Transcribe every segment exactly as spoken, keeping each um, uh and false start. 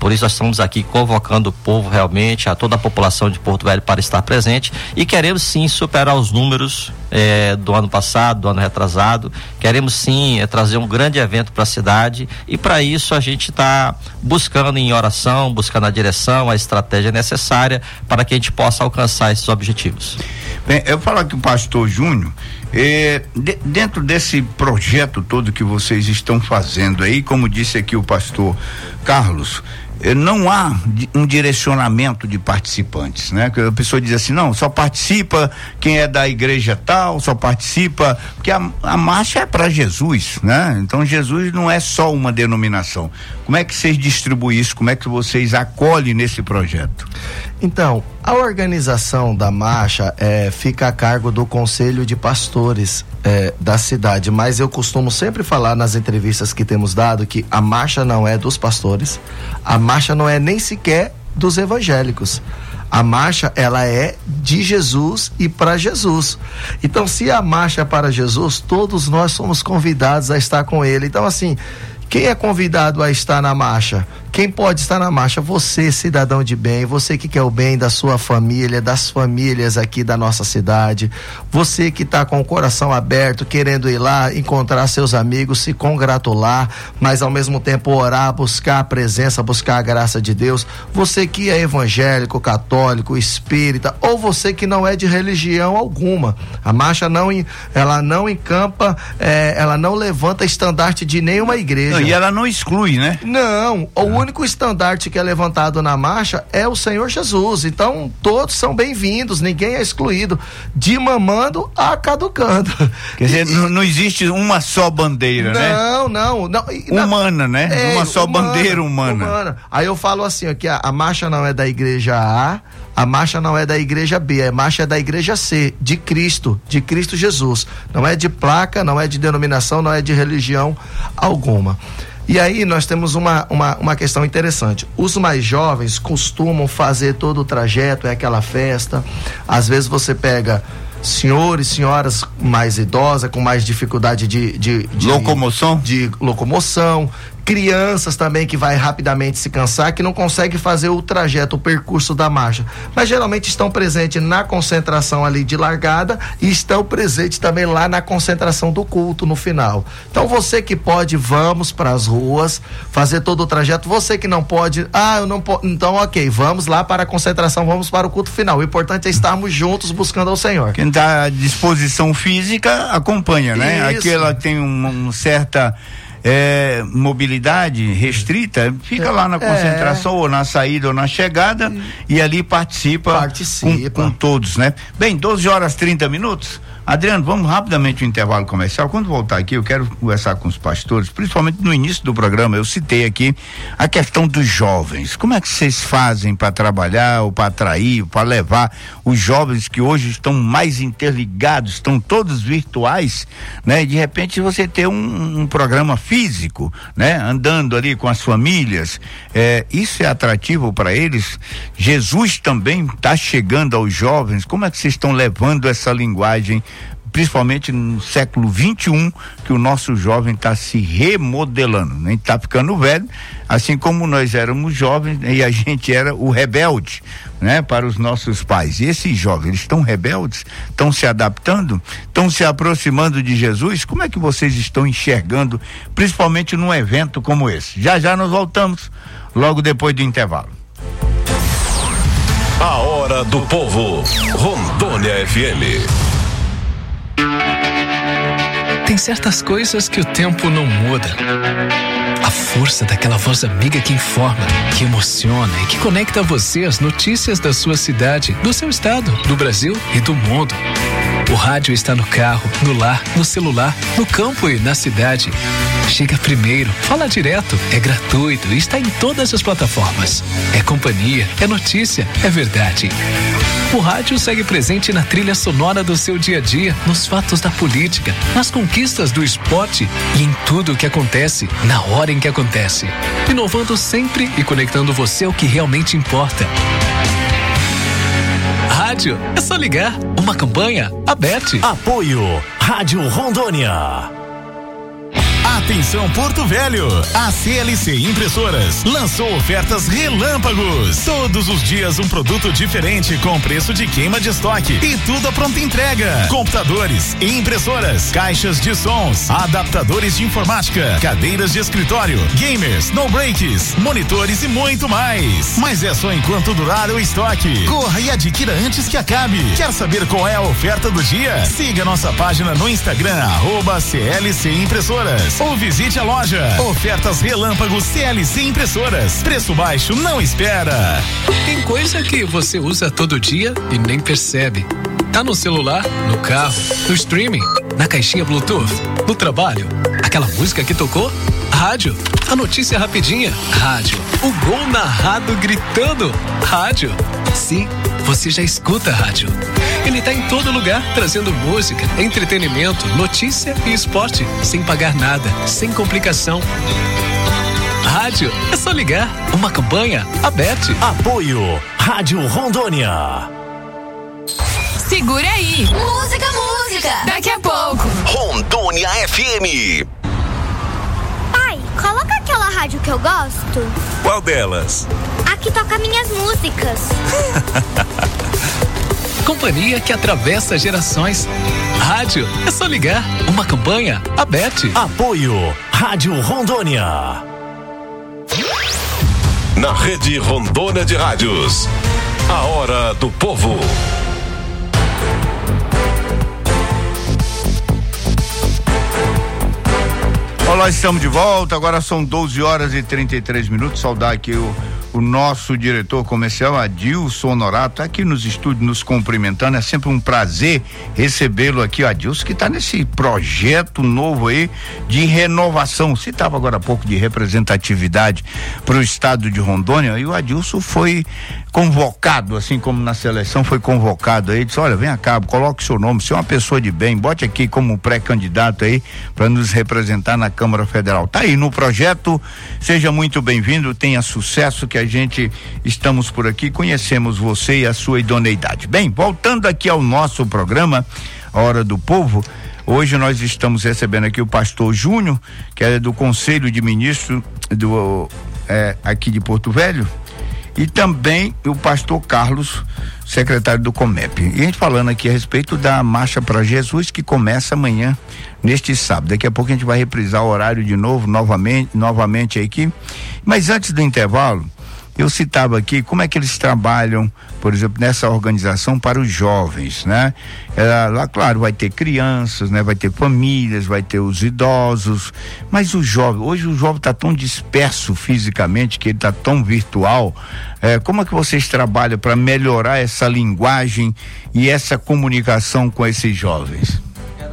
Por isso nós estamos aqui convocando o povo realmente, a toda a população de Porto Velho para estar presente, e queremos sim superar os números eh, do ano passado, do ano retrasado. Queremos sim eh, trazer um grande evento para a cidade, e para isso a gente está buscando em oração, buscando a direção, a estratégia necessária para que a gente possa alcançar esses objetivos. Bem, eu falo aqui o pastor Júnior, eh, de, dentro desse projeto todo que vocês estão fazendo aí, como disse aqui o pastor Carlos, eh, não há um direcionamento de participantes, né? Que a pessoa diz assim, não, só participa quem é da igreja tal, só participa, porque a, a marcha é para Jesus, né? Então Jesus não é só uma denominação. Como é que vocês distribuem isso? Como é que vocês acolhem nesse projeto? Então, a organização da marcha é, fica a cargo do Conselho de Pastores é, da cidade, mas eu costumo sempre falar nas entrevistas que temos dado que a marcha não é dos pastores, a marcha não é nem sequer dos evangélicos. A marcha, ela é de Jesus e para Jesus. Então, se a marcha é para Jesus, todos nós somos convidados a estar com ele. Então, assim, quem é convidado a estar na marcha? Quem pode estar na marcha? Você, cidadão de bem, você que quer o bem da sua família, das famílias aqui da nossa cidade, você que está com o coração aberto, querendo ir lá, encontrar seus amigos, se congratular, mas ao mesmo tempo orar, buscar a presença, buscar a graça de Deus, você que é evangélico, católico, espírita, ou você que não é de religião alguma. A marcha não, ela não encampa, é, ela não levanta estandarte de nenhuma igreja. Não, e ela não exclui, né? Não, o O único estandarte que é levantado na marcha é o Senhor Jesus. Então todos são bem-vindos, ninguém é excluído, de mamando a caducando. Quer dizer, não, não existe uma só bandeira, não, né? Não, não, não. Humana, né? É, uma só humana, bandeira humana. humana. Aí eu falo assim, ó, que a, a marcha não é da igreja A, a marcha não é da igreja B, a marcha é da igreja C, de Cristo, de Cristo Jesus. Não é de placa, não é de denominação, não é de religião alguma. E aí nós temos uma, uma, uma questão interessante. Os mais jovens costumam fazer todo o trajeto, é aquela festa. Às vezes você pega senhores, senhoras mais idosas, com mais dificuldade de, de, de locomoção, de locomoção, crianças também que vai rapidamente se cansar, que não consegue fazer o trajeto, o percurso da marcha, mas geralmente estão presentes na concentração ali de largada e estão presentes também lá na concentração do culto no final. Então você que pode, vamos para as ruas fazer todo o trajeto. Você que não pode, ah, eu não posso, então ok, vamos lá para a concentração, vamos para o culto final. O importante é estarmos juntos buscando ao Senhor. Quem está à disposição física acompanha, né? Isso. Aquela tem uma um certa É, mobilidade restrita, fica lá na concentração, é. ou na saída ou na chegada, e ali participa, participa. Com, com todos, né? Bem, doze horas e trinta minutos. Adriano, vamos rapidamente ao intervalo comercial. Quando voltar aqui, eu quero conversar com os pastores, principalmente no início do programa, eu citei aqui a questão dos jovens. Como é que vocês fazem para trabalhar, ou para atrair, para levar os jovens que hoje estão mais interligados, estão todos virtuais, né? E de repente você ter um, um programa físico, né? Andando ali com as famílias, é, isso é atrativo para eles? Jesus também está chegando aos jovens. Como é que vocês estão levando essa linguagem, principalmente no século vinte e um, que o nosso jovem está se remodelando, né? Está ficando velho, assim como nós éramos jovens e a gente era o rebelde, né? Para os nossos pais. E esses jovens, eles estão rebeldes, estão se adaptando, estão se aproximando de Jesus. Como é que vocês estão enxergando, principalmente num evento como esse? Já já nós voltamos, logo depois do intervalo. A Hora do Povo, Rondônia F M. Tem certas coisas que o tempo não muda. A força daquela voz amiga que informa, que emociona e que conecta você às notícias da sua cidade, do seu estado, do Brasil e do mundo. O rádio está no carro, no lar, no celular, no campo e na cidade. Chega primeiro, fala direto, é gratuito e está em todas as plataformas. É companhia, é notícia, é verdade. O rádio segue presente na trilha sonora do seu dia a dia, nos fatos da política, nas conquistas do esporte e em tudo o que acontece, na hora em que acontece. Inovando sempre e conectando você ao que realmente importa. Rádio, é só ligar. Uma campanha, A B E T. Apoio, Rádio Rondônia. Atenção Porto Velho, a C L C Impressoras lançou ofertas relâmpagos. Todos os dias um produto diferente com preço de queima de estoque e tudo a pronta entrega. Computadores, impressoras, caixas de sons, adaptadores de informática, cadeiras de escritório, gamers, no breaks, monitores e muito mais. Mas é só enquanto durar o estoque. Corra e adquira antes que acabe. Quer saber qual é a oferta do dia? Siga nossa página no Instagram, arroba C L C Impressoras, ou visite a loja. Ofertas relâmpagos C L C Impressoras. Preço baixo não espera. Tem coisa que você usa todo dia e nem percebe. Tá no celular, no carro, no streaming, na caixinha Bluetooth, no trabalho. Aquela música que tocou? Rádio. A notícia rapidinha? Rádio. O gol narrado gritando? Rádio. Sim, você já escuta rádio. Ele tá em todo lugar, trazendo música, entretenimento, notícia e esporte, sem pagar nada, sem complicação. Rádio, é só ligar. Uma campanha aberta. Apoio Rádio Rondônia. Segura aí. Música, música. Daqui a pouco. Rondônia F M. Pai, coloca aquela rádio que eu gosto. Qual delas? A que toca minhas músicas. Companhia que atravessa gerações. Rádio, é só ligar. Uma campanha aberta. Apoio Rádio Rondônia. Na Rede Rondônia de Rádios. A Hora do Povo. Olá, estamos de volta, agora são doze horas e trinta e três minutos, saudar aqui o, o nosso diretor comercial, Adilson Honorato, tá aqui nos estúdios nos cumprimentando, é sempre um prazer recebê-lo aqui, o Adilson, que está nesse projeto novo aí de renovação, você estava agora há pouco de representatividade para o estado de Rondônia, e o Adilson foi convocado, assim como na seleção foi convocado aí, disse, olha, vem cá, coloque seu nome, você é uma pessoa de bem, bote aqui como pré-candidato aí para nos representar na Câmara Federal. Tá aí no projeto, seja muito bem-vindo, tenha sucesso, que a gente estamos por aqui, conhecemos você e a sua idoneidade. Bem, voltando aqui ao nosso programa, A Hora do Povo, hoje nós estamos recebendo aqui o pastor Júnior, que é do Conselho de Ministros do é, aqui de Porto Velho, e também o pastor Carlos, secretário do Comep. E a gente falando aqui a respeito da Marcha para Jesus, que começa amanhã, neste sábado. Daqui a pouco a gente vai reprisar o horário de novo, novamente, novamente aqui. Mas antes do intervalo, eu citava aqui como é que eles trabalham, por exemplo, nessa organização para os jovens, né? É, lá, claro, vai ter crianças, né? Vai ter famílias, vai ter os idosos, mas o jovem, hoje o jovem está tão disperso fisicamente, que ele está tão virtual, é, como é que vocês trabalham para melhorar essa linguagem e essa comunicação com esses jovens?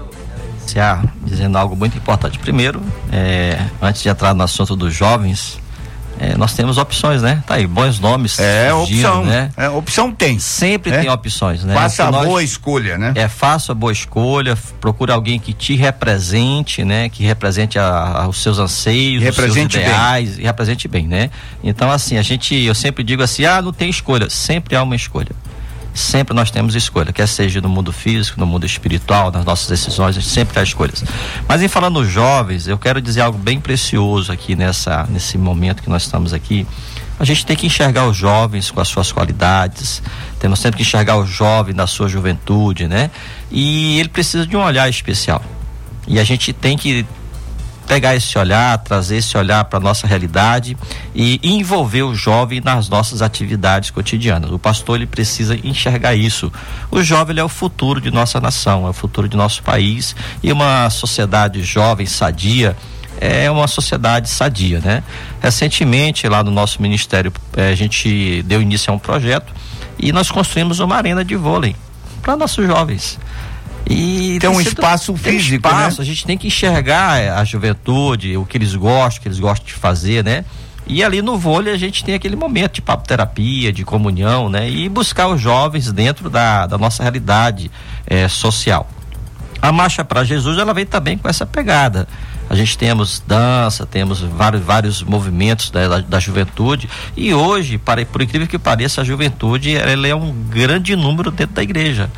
Iniciar dizendo algo muito importante. Primeiro, é, antes de entrar no assunto dos jovens, É, nós temos opções, né? Tá aí, bons nomes. É, surgiram, opção, né? É, opção tem. Sempre é? tem opções, né? Faça a nós, boa escolha, né? É, faça a boa escolha, procure alguém que te represente, né? Que represente a, a, os seus anseios, represente os seus ideais, bem. e represente bem, né? Então, assim, a gente, eu sempre digo assim, ah, não tem escolha. Sempre há uma escolha. Sempre nós temos escolha, quer seja no mundo físico, no mundo espiritual, nas nossas decisões, a gente sempre há escolhas. Mas em falando nos jovens, eu quero dizer algo bem precioso aqui nessa, nesse momento que nós estamos aqui. A gente tem que enxergar os jovens com as suas qualidades, temos sempre que enxergar o jovem na sua juventude, né? E ele precisa de um olhar especial. E a gente tem que pegar esse olhar, trazer esse olhar para a nossa realidade e envolver o jovem nas nossas atividades cotidianas. O pastor, ele precisa enxergar isso. O jovem, ele é o futuro de nossa nação, é o futuro de nosso país, e uma sociedade jovem, sadia, é uma sociedade sadia, né? Recentemente, lá no nosso ministério, eh, a gente deu início a um projeto e nós construímos uma arena de vôlei para nossos jovens. E tem um espaço físico, um espaço, né? A gente tem que enxergar a juventude, o que eles gostam, o que eles gostam de fazer, né? E ali no vôlei a gente tem aquele momento de papoterapia, de comunhão, né? E buscar os jovens dentro da, da nossa realidade eh, social. A Marcha para Jesus, ela vem também com essa pegada. A gente temos dança, temos vários, vários movimentos da, da, da juventude, e hoje, para, por incrível que pareça, a juventude, ela é um grande número dentro da igreja.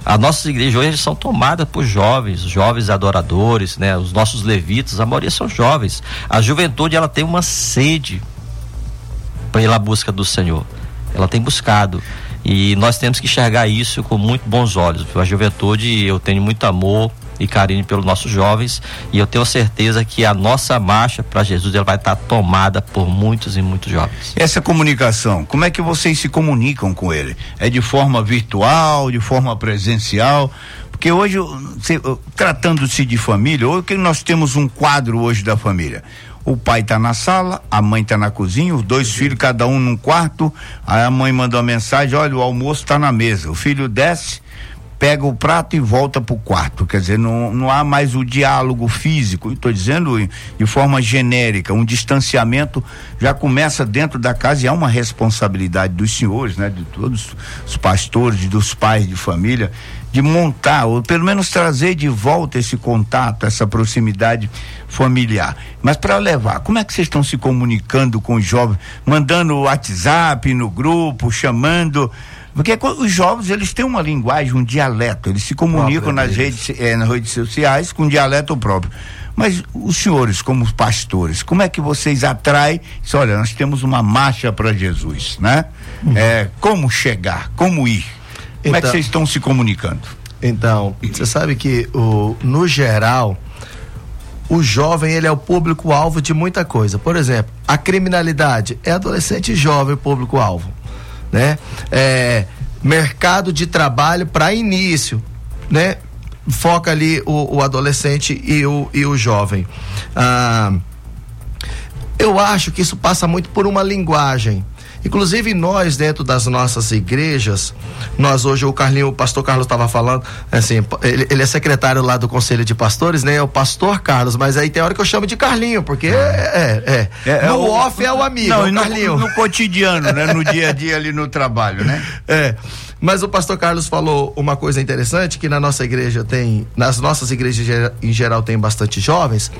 As nossas igrejas hoje são tomadas por jovens, jovens adoradores, né? Os nossos levitas, a maioria são jovens. A juventude, ela tem uma sede pela busca do Senhor. Ela tem buscado. E nós temos que enxergar isso com muito bons olhos. A juventude, eu tenho muito amor e carinho pelos nossos jovens, e eu tenho certeza que a nossa marcha para Jesus, ela vai estar tomada por muitos e muitos jovens. Essa comunicação, como é que vocês se comunicam com ele? É de forma virtual, de forma presencial? Porque hoje, se, tratando-se de família, hoje que nós temos um quadro hoje da família. O pai está na sala, a mãe está na cozinha, os dois filhos, cada um num quarto. Aí a mãe mandou uma mensagem: olha, o almoço está na mesa. O filho desce, pega o prato e volta pro quarto. Quer dizer, não, não há mais o diálogo físico. Estou dizendo de forma genérica, um distanciamento já começa dentro da casa, e é uma responsabilidade dos senhores, né, de todos os pastores, dos pais de família, de montar, ou pelo menos trazer de volta esse contato, essa proximidade familiar. Mas para levar, como é que vocês estão se comunicando com os jovens? Mandando WhatsApp no grupo, chamando? Porque os jovens, eles têm uma linguagem, um dialeto, eles se comunicam nas redes, é, nas redes sociais com um dialeto próprio. Mas os senhores, como pastores, como é que vocês atraem? Diz, olha, nós temos uma marcha para Jesus, né? Uhum. É, como chegar, como ir? Como então, é que vocês estão se comunicando? Então, você sabe que o, no geral, o jovem, ele é o público-alvo de muita coisa. Por exemplo, a criminalidade é adolescente e jovem público-alvo, né? É, mercado de trabalho para início, né? Foca ali o, o adolescente e o, e o jovem. Ah, eu acho que isso passa muito por uma linguagem. Inclusive nós, dentro das nossas igrejas, nós hoje, o Carlinho, o pastor Carlos estava falando, assim, ele, ele é secretário lá do Conselho de Pastores, né? É o pastor Carlos, mas aí tem hora que eu chamo de Carlinho, porque é, é, é. é no é o, off é o amigo, não, é o Carlinho. No, no cotidiano, né? No dia a dia ali no trabalho, né? É, mas o pastor Carlos falou uma coisa interessante, que na nossa igreja tem, nas nossas igrejas em geral tem bastante jovens.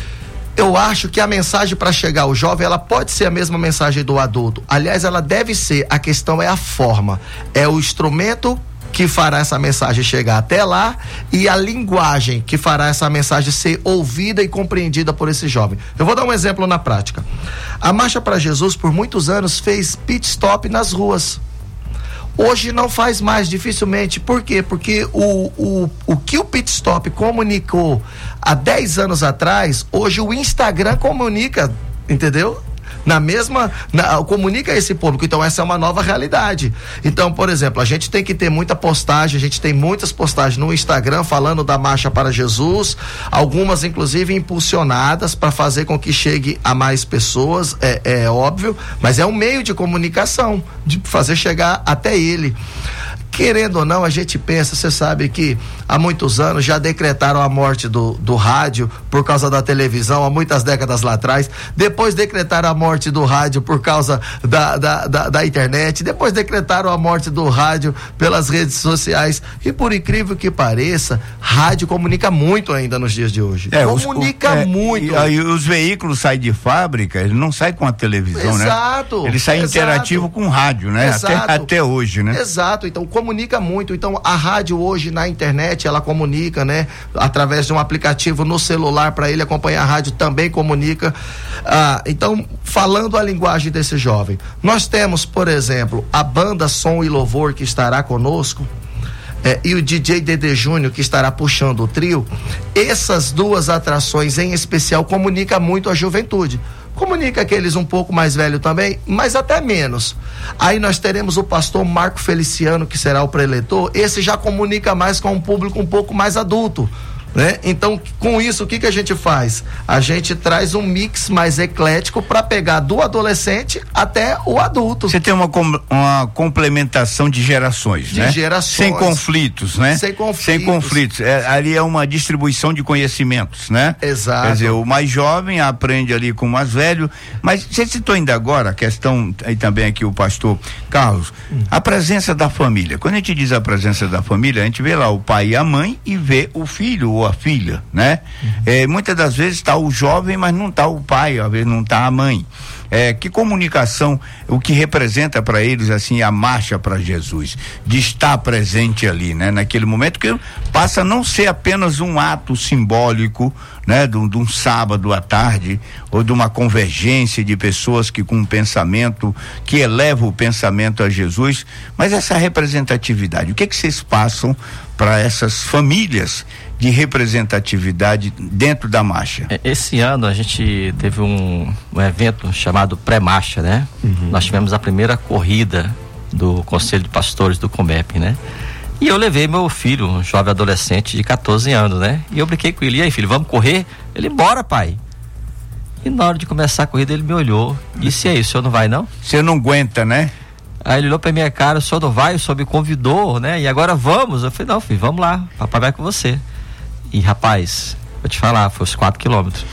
Eu acho que a mensagem para chegar ao jovem, ela pode ser a mesma mensagem do adulto. Aliás, ela deve ser, a questão é a forma, é o instrumento que fará essa mensagem chegar até lá e a linguagem que fará essa mensagem ser ouvida e compreendida por esse jovem. Eu vou dar um exemplo na prática. A Marcha para Jesus, por muitos anos, fez pit stop nas ruas. Hoje não faz mais, dificilmente. Por quê? Porque o, o, o que o pit stop comunicou há dez anos atrás, hoje o Instagram comunica, entendeu? Na mesma, na, comunica a esse público. Então essa é uma nova realidade. Então, por exemplo, a gente tem que ter muita postagem, a gente tem muitas postagens no Instagram falando da Marcha para Jesus, algumas inclusive impulsionadas para fazer com que chegue a mais pessoas, é, é óbvio, mas é um meio de comunicação, de fazer chegar até ele. Querendo ou não, a gente pensa, você sabe que há muitos anos já decretaram a morte do, do rádio por causa da televisão, há muitas décadas lá atrás, depois decretaram a morte do rádio por causa da, da, da, da internet, depois decretaram a morte do rádio pelas redes sociais, e por incrível que pareça, rádio comunica muito ainda nos dias de hoje. É, comunica os, o, é, muito. E aí os veículos saem de fábrica, eles não saem com a televisão, né? Exato. Eles saem exato. interativo com o rádio, né? Até, até hoje, né? Exato, então comunica muito. Então a rádio hoje na internet, ela comunica, né? Através de um aplicativo no celular para ele acompanhar a rádio, também comunica. Ah, então, falando a linguagem desse jovem, nós temos, por exemplo, a banda Som e Louvor, que estará conosco, é, e o D J Dedê Júnior, que estará puxando o trio. Essas duas atrações em especial comunicam muito a juventude. Comunica aqueles um pouco mais velhos também, mas até menos. Aí nós teremos o pastor Marco Feliciano, que será o preletor. Esse já comunica mais com um público um pouco mais adulto, né? Então, com isso, o que que a gente faz? A gente traz um mix mais eclético para pegar do adolescente até o adulto. Você tem uma, com, uma complementação de gerações, de né? gerações. Sem conflitos, né? Sem conflitos. Sem conflitos. É, ali é uma distribuição de conhecimentos, né? Exato. Quer dizer, o mais jovem aprende ali com o mais velho, mas você citou ainda agora a questão, aí também aqui o pastor Carlos, hum. a presença da família. Quando a gente diz a presença da família, a gente vê lá o pai e a mãe e vê o filho, o ou a filha, né? Uhum. É, muitas das vezes está o jovem, mas não está o pai, às vezes não está a mãe. É, que comunicação, o que representa para eles assim a marcha para Jesus, de estar presente ali, né? Naquele momento que passa a não ser apenas um ato simbólico, né? De, de um sábado à tarde, ou de uma convergência de pessoas que com um pensamento, que eleva o pensamento a Jesus, mas essa representatividade, o que é que vocês passam para essas famílias de representatividade dentro da marcha? Esse ano a gente teve um, um evento chamado Pré-Marcha, né? Uhum. Nós tivemos a primeira corrida do Conselho de Pastores do Comep, né? E eu levei meu filho, um jovem adolescente de catorze anos, né? E eu brinquei com ele: e aí, filho, vamos correr? Ele: bora, pai. E na hora de começar a corrida ele me olhou e disse: e aí, o senhor não vai não? Você não aguenta, né? Aí ele olhou pra minha cara: o senhor não vai? O senhor me convidou, né? E agora vamos? Eu falei: não, filho, vamos lá, papai vai com você. E rapaz, vou te falar, foi os quatro quilômetros.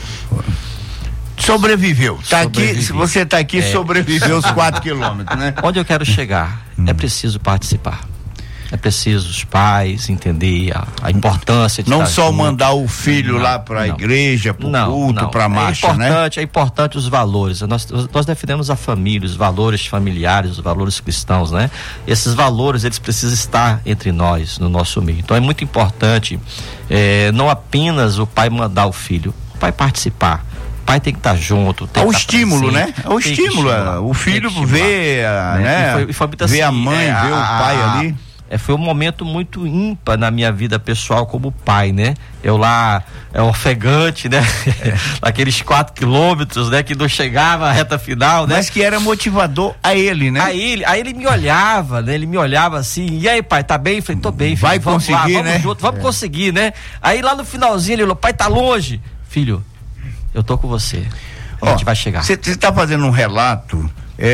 Sobreviveu. Tá aqui, se você tá aqui, é. sobreviveu os quatro quilômetros, né? Onde eu quero chegar? Hum. É preciso participar. É preciso os pais entender a, a importância de não só junto. Mandar o filho não, lá para a igreja, para o culto, para a marcha, é importante, né? É importante os valores. Nós, nós defendemos a família, os valores familiares, os valores cristãos, né? Esses valores, eles precisam estar entre nós, no nosso meio. Então é muito importante, é, não apenas o pai mandar o filho, o pai participar. O pai tem que estar junto. Tem é o que estímulo, presente, né? É o estímulo. O filho vê, a, né? E foi, e foi vê assim, a mãe, é, vê a, o pai a, ali. É, foi um momento muito ímpar na minha vida pessoal como pai, né? Eu lá, é ofegante, né? É. Aqueles quatro quilômetros, né? Que não chegava à reta final, né? Mas que era motivador a ele, né? A ele, aí ele me olhava, né? Ele me olhava assim: e aí, pai, tá bem? Eu falei: tô bem, filho. Vai vamos conseguir, lá, vamos né? junto, vamos é. conseguir, né? Aí lá no finalzinho ele falou: pai, tá longe. Filho, eu tô com você. A gente vai chegar. Você está fazendo um relato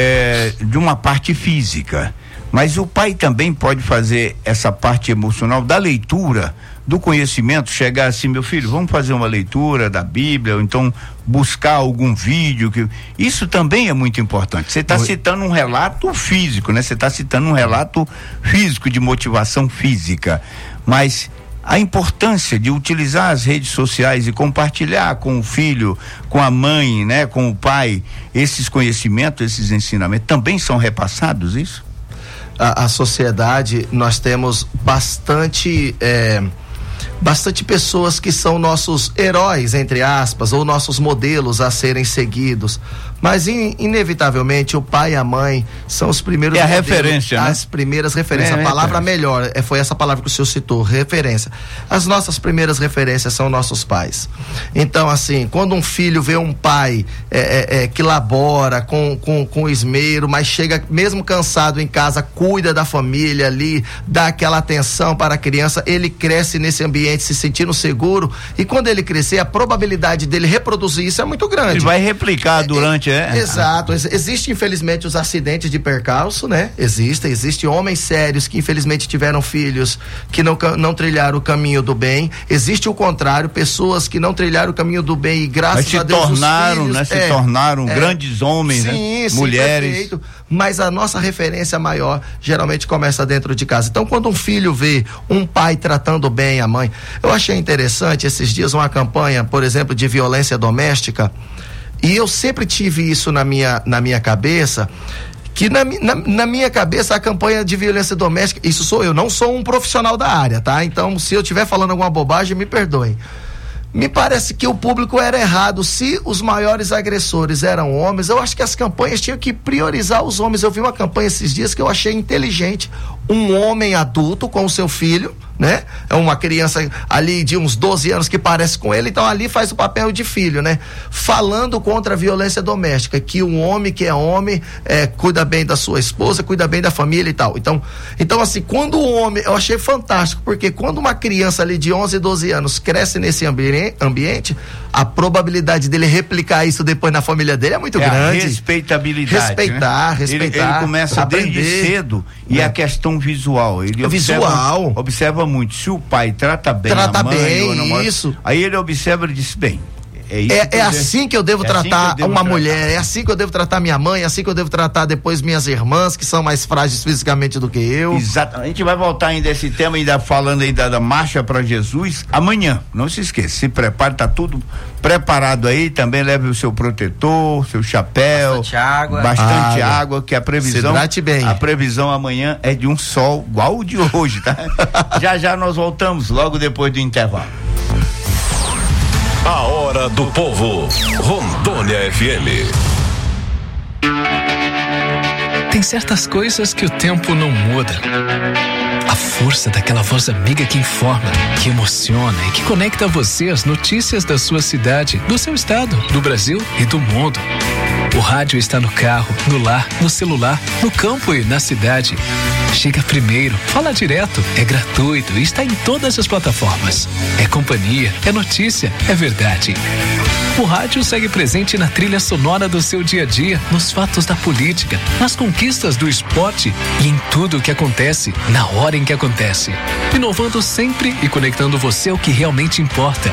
é, de uma parte física, mas o pai também pode fazer essa parte emocional da leitura, do conhecimento, chegar assim: meu filho, vamos fazer uma leitura da Bíblia, ou então buscar algum vídeo. Que isso também é muito importante. Você está citando um relato físico, né? Você está citando um relato físico, de motivação física, mas a importância de utilizar as redes sociais e compartilhar com o filho, com a mãe, né, com o pai, esses conhecimentos, esses ensinamentos, também são repassados, isso? A, a sociedade, nós temos bastante é, bastante pessoas que são nossos heróis, entre aspas, ou nossos modelos a serem seguidos, mas in, inevitavelmente o pai e a mãe são os primeiros é a modelos, referência, né? As primeiras referências, é, a palavra é. melhor é, foi essa palavra que o senhor citou, referência. As nossas primeiras referências são nossos pais. Então, assim, quando um filho vê um pai é, é, é, que labora com, com, com esmero, mas chega mesmo cansado em casa, cuida da família ali, dá aquela atenção para a criança, ele cresce nesse ambiente se sentindo seguro, e quando ele crescer, a probabilidade dele reproduzir isso é muito grande. Ele vai replicar durante, é? é exato. Existe, infelizmente, os acidentes de percalço, né? Existem, existem homens sérios que infelizmente tiveram filhos que não, não trilharam o caminho do bem. Existe o contrário, pessoas que não trilharam o caminho do bem e graças Mas se a Deus tornaram, os filhos, né? Se é, tornaram é, grandes homens, sim, né? Sim, mulheres. Perfeito. Mas a nossa referência maior geralmente começa dentro de casa. Então, quando um filho vê um pai tratando bem a mãe, eu achei interessante esses dias uma campanha, por exemplo, de violência doméstica, e eu sempre tive isso na minha, na minha cabeça, que na, na, na minha cabeça a campanha de violência doméstica, isso sou eu, não sou um profissional da área, tá? Então, se eu estiver falando alguma bobagem, me perdoem. Me parece que o público era errado. Se os maiores agressores eram homens, eu acho que as campanhas tinham que priorizar os homens. Eu vi uma campanha esses dias que eu achei inteligente. Um homem adulto com o seu filho, né? É uma criança ali de uns doze anos que parece com ele, então ali faz o papel de filho, né? Falando contra a violência doméstica, que um homem que é homem é, cuida bem da sua esposa, cuida bem da família e tal. Então, então assim, quando o homem, eu achei fantástico, porque quando uma criança ali de onze, doze anos cresce nesse ambi- ambiente, a probabilidade dele replicar isso depois na família dele é muito é grande. A respeitabilidade. Respeitar, né? respeitar. Ele, ele começa aprender. desde cedo, e é. a questão visual. Ele visual. Observa, observa muito. Se o pai trata bem trata a mãe, bem, ou não, isso. Aí ele observa e diz: bem, é, isso é, que é eu assim devo, que eu devo é tratar assim que eu devo uma tratar. mulher, é assim que eu devo tratar minha mãe, é assim que eu devo tratar depois minhas irmãs, que são mais frágeis fisicamente do que eu. Exato. A gente vai voltar ainda a esse tema, ainda falando ainda da Marcha para Jesus, amanhã. Não se esqueça, se prepare, tá tudo preparado aí, também leve o seu protetor, seu chapéu. Bastante água. Bastante água. água, que a previsão. Se hidrate bem. A previsão amanhã é de um sol igual o de hoje, tá? Já já nós voltamos, logo depois do intervalo. A hora do povo. Rondônia F M. Tem certas coisas que o tempo não muda. A força daquela voz amiga que informa, que emociona e que conecta você às notícias da sua cidade, do seu estado, do Brasil e do mundo. O rádio está no carro, no lar, no celular, no campo e na cidade. Chega primeiro, fala direto, é gratuito e está em todas as plataformas. É companhia, é notícia, é verdade. O rádio segue presente na trilha sonora do seu dia a dia, nos fatos da política, nas conquistas do esporte e em tudo o que acontece, na hora em que acontece. Inovando sempre e conectando você ao que realmente importa.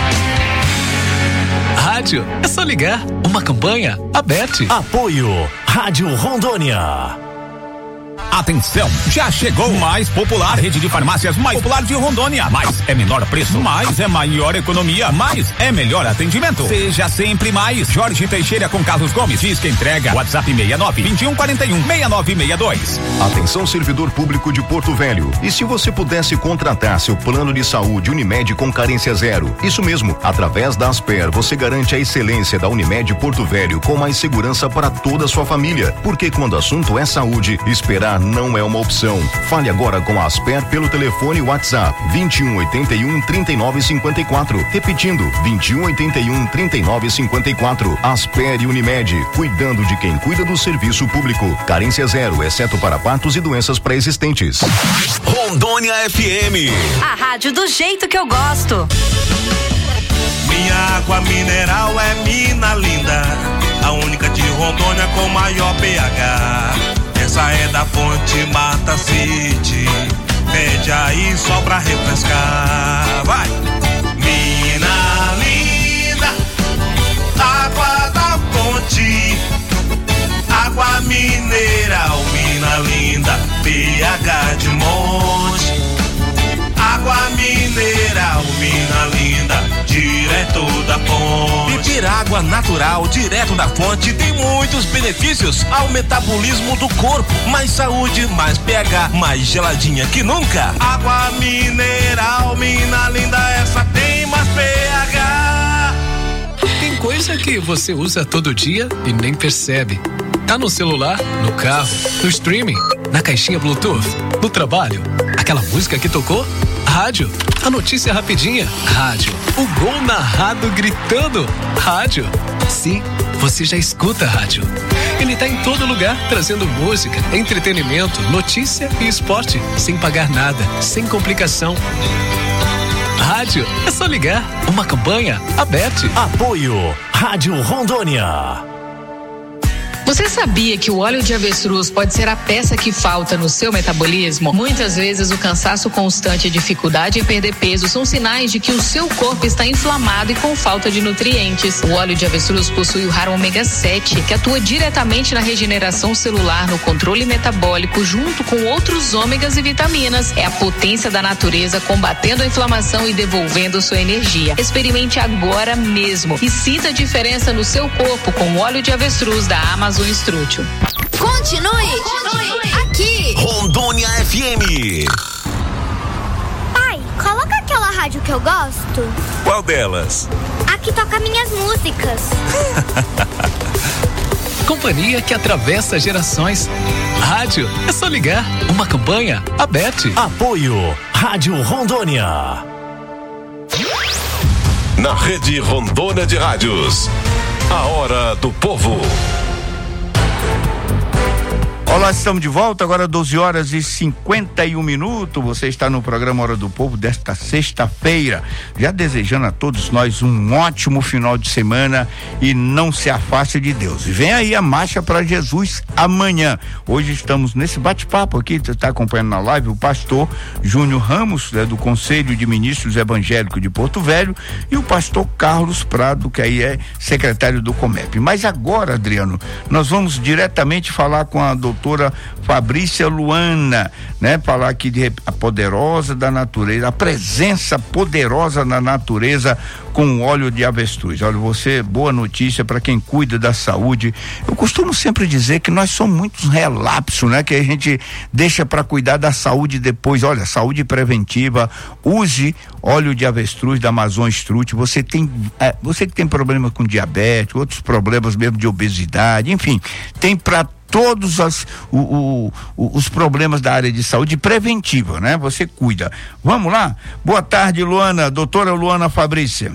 Rádio, é só ligar. Uma campanha aberta. Apoio Rádio Rondônia. Atenção, já chegou mais popular, rede de farmácias mais popular de Rondônia. Mais é menor preço, mais é maior economia, mais é melhor atendimento. Seja sempre mais. Jorge Teixeira com Carlos Gomes. Diz que entrega. WhatsApp seis nove, vinte e um quarenta e um, sessenta e nove sessenta e dois. Atenção, servidor público de Porto Velho. E se você pudesse contratar seu plano de saúde Unimed com carência zero? Isso mesmo, através da Asper, você garante a excelência da Unimed Porto Velho com mais segurança para toda a sua família. Porque quando o assunto é saúde, esperar não é uma opção. Fale agora com a Asper pelo telefone WhatsApp vinte e um oitenta e um, trinta e nove cinquenta e quatro. Repetindo, vinte e um oitenta e um, trinta e nove cinquenta e quatro. Asper e Unimed, cuidando de quem cuida do serviço público. Carência zero, exceto para partos e doenças pré-existentes. Rondônia F M. A rádio do jeito que eu gosto. Minha água mineral é mina linda, a única de Rondônia com maior pH. Essa é da fonte Mata City, pede aí só pra refrescar. Vai! Mina linda, água da fonte, água mineral, mina linda, pH de monte. Água mineral, mina linda, direto da fonte. Beber água natural, direto da fonte, tem muitos benefícios ao metabolismo do corpo. Mais saúde, mais pH, mais geladinha que nunca. Água mineral, mina linda, essa tem mais pH. Tem coisa que você usa todo dia e nem percebe. Tá no celular, no carro, no streaming, na caixinha Bluetooth, no trabalho. Aquela música que tocou? Rádio. A notícia rapidinha? Rádio. O gol narrado gritando? Rádio. Sim, você já escuta rádio. Ele tá em todo lugar, trazendo música, entretenimento, notícia e esporte, sem pagar nada, sem complicação. Rádio, é só ligar. Uma campanha aberta. Apoio Rádio Rondônia. Você sabia que o óleo de avestruz pode ser a peça que falta no seu metabolismo? Muitas vezes o cansaço constante e dificuldade em perder peso são sinais de que o seu corpo está inflamado e com falta de nutrientes. O óleo de avestruz possui o raro ômega sete, que atua diretamente na regeneração celular, no controle metabólico, junto com outros ômegas e vitaminas. É a potência da natureza combatendo a inflamação e devolvendo sua energia. Experimente agora mesmo e sinta a diferença no seu corpo com o óleo de avestruz da Amazon Instrútil. Continue, Continue aqui. Rondônia F M. Pai, coloca aquela rádio que eu gosto. Qual delas? A que toca minhas músicas. Companhia que atravessa gerações. Rádio, é só ligar. Uma campanha aberta. Apoio Rádio Rondônia. Na rede Rondônia de Rádios. A hora do povo. Olá, estamos de volta, agora doze horas e cinquenta e um minutos. Você está no programa Hora do Povo desta sexta-feira. Já desejando a todos nós um ótimo final de semana e não se afaste de Deus. E vem aí a Marcha para Jesus amanhã. Hoje estamos nesse bate-papo aqui, você está acompanhando na live, o pastor Júnior Ramos, né, do Conselho de Ministros Evangélicos de Porto Velho, e o pastor Carlos Prado, que aí é secretário do Comep. Mas agora, Adriano, nós vamos diretamente falar com a doutora doutora Fabrícia Luana, né? Falar aqui de a poderosa da natureza, a presença poderosa na natureza com óleo de avestruz. Olha, você, boa notícia para quem cuida da saúde. Eu costumo sempre dizer que nós somos muitos relapsos, né? Que a gente deixa para cuidar da saúde depois. Olha, saúde preventiva, use óleo de avestruz da Amazon Strut. Você tem, é, você que tem problema com diabetes, outros problemas mesmo de obesidade, enfim, tem para todos as, o, o, o, os problemas da área de saúde preventiva, né? Você cuida. Vamos lá? Boa tarde, Luana, doutora Luana Fabrícia.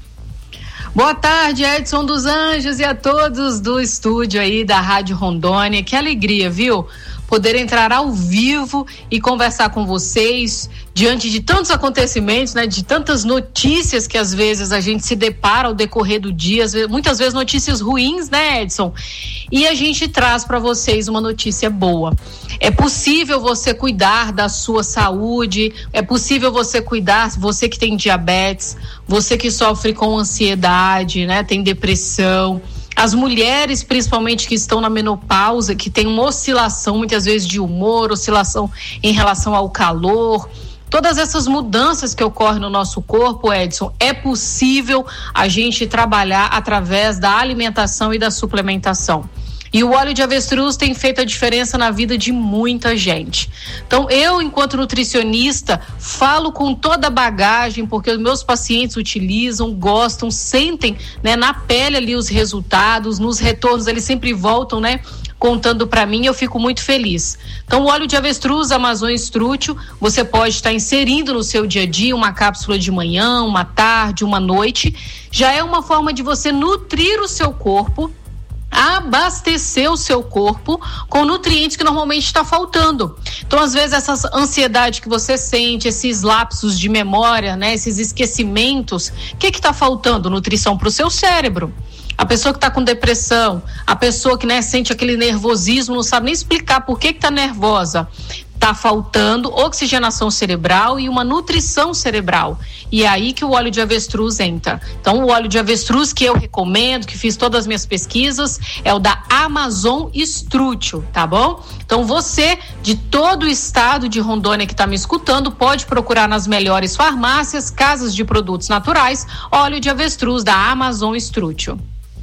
Boa tarde, Edson dos Anjos, e a todos do estúdio aí da Rádio Rondônia. Que alegria, viu? Poder entrar ao vivo e conversar com vocês diante de tantos acontecimentos, né? De tantas notícias que às vezes a gente se depara ao decorrer do dia, às vezes, muitas vezes notícias ruins, né, Edson? E a gente traz para vocês uma notícia boa. É possível você cuidar da sua saúde, é possível você cuidar, você que tem diabetes, você que sofre com ansiedade, né? Tem depressão. As mulheres, principalmente, que estão na menopausa, que tem uma oscilação muitas vezes de humor, oscilação em relação ao calor, todas essas mudanças que ocorrem no nosso corpo, Edson, é possível a gente trabalhar através da alimentação e da suplementação. E o óleo de avestruz tem feito a diferença na vida de muita gente. Então, eu, enquanto nutricionista, falo com toda a bagagem, porque os meus pacientes utilizam, gostam, sentem, né, na pele ali os resultados, nos retornos, eles sempre voltam, né, contando para mim, eu fico muito feliz. Então, o óleo de avestruz Amazon Strútil, você pode estar inserindo no seu dia a dia uma cápsula de manhã, uma tarde, uma noite. Já é uma forma de você nutrir o seu corpo, abastecer o seu corpo com nutrientes que normalmente está faltando. Então, às vezes, essa ansiedade que você sente, esses lapsos de memória, né, esses esquecimentos, o que que está faltando? Nutrição para o seu cérebro. A pessoa que está com depressão, a pessoa que, né, sente aquele nervosismo, não sabe nem explicar por que que está nervosa. Está faltando oxigenação cerebral e uma nutrição cerebral. E é aí que o óleo de avestruz entra. Então, o óleo de avestruz que eu recomendo, que fiz todas as minhas pesquisas, é o da Amazon Strútil, tá bom? Então, você de todo o estado de Rondônia que está me escutando, pode procurar nas melhores farmácias, casas de produtos naturais, óleo de avestruz da Amazon Strútil.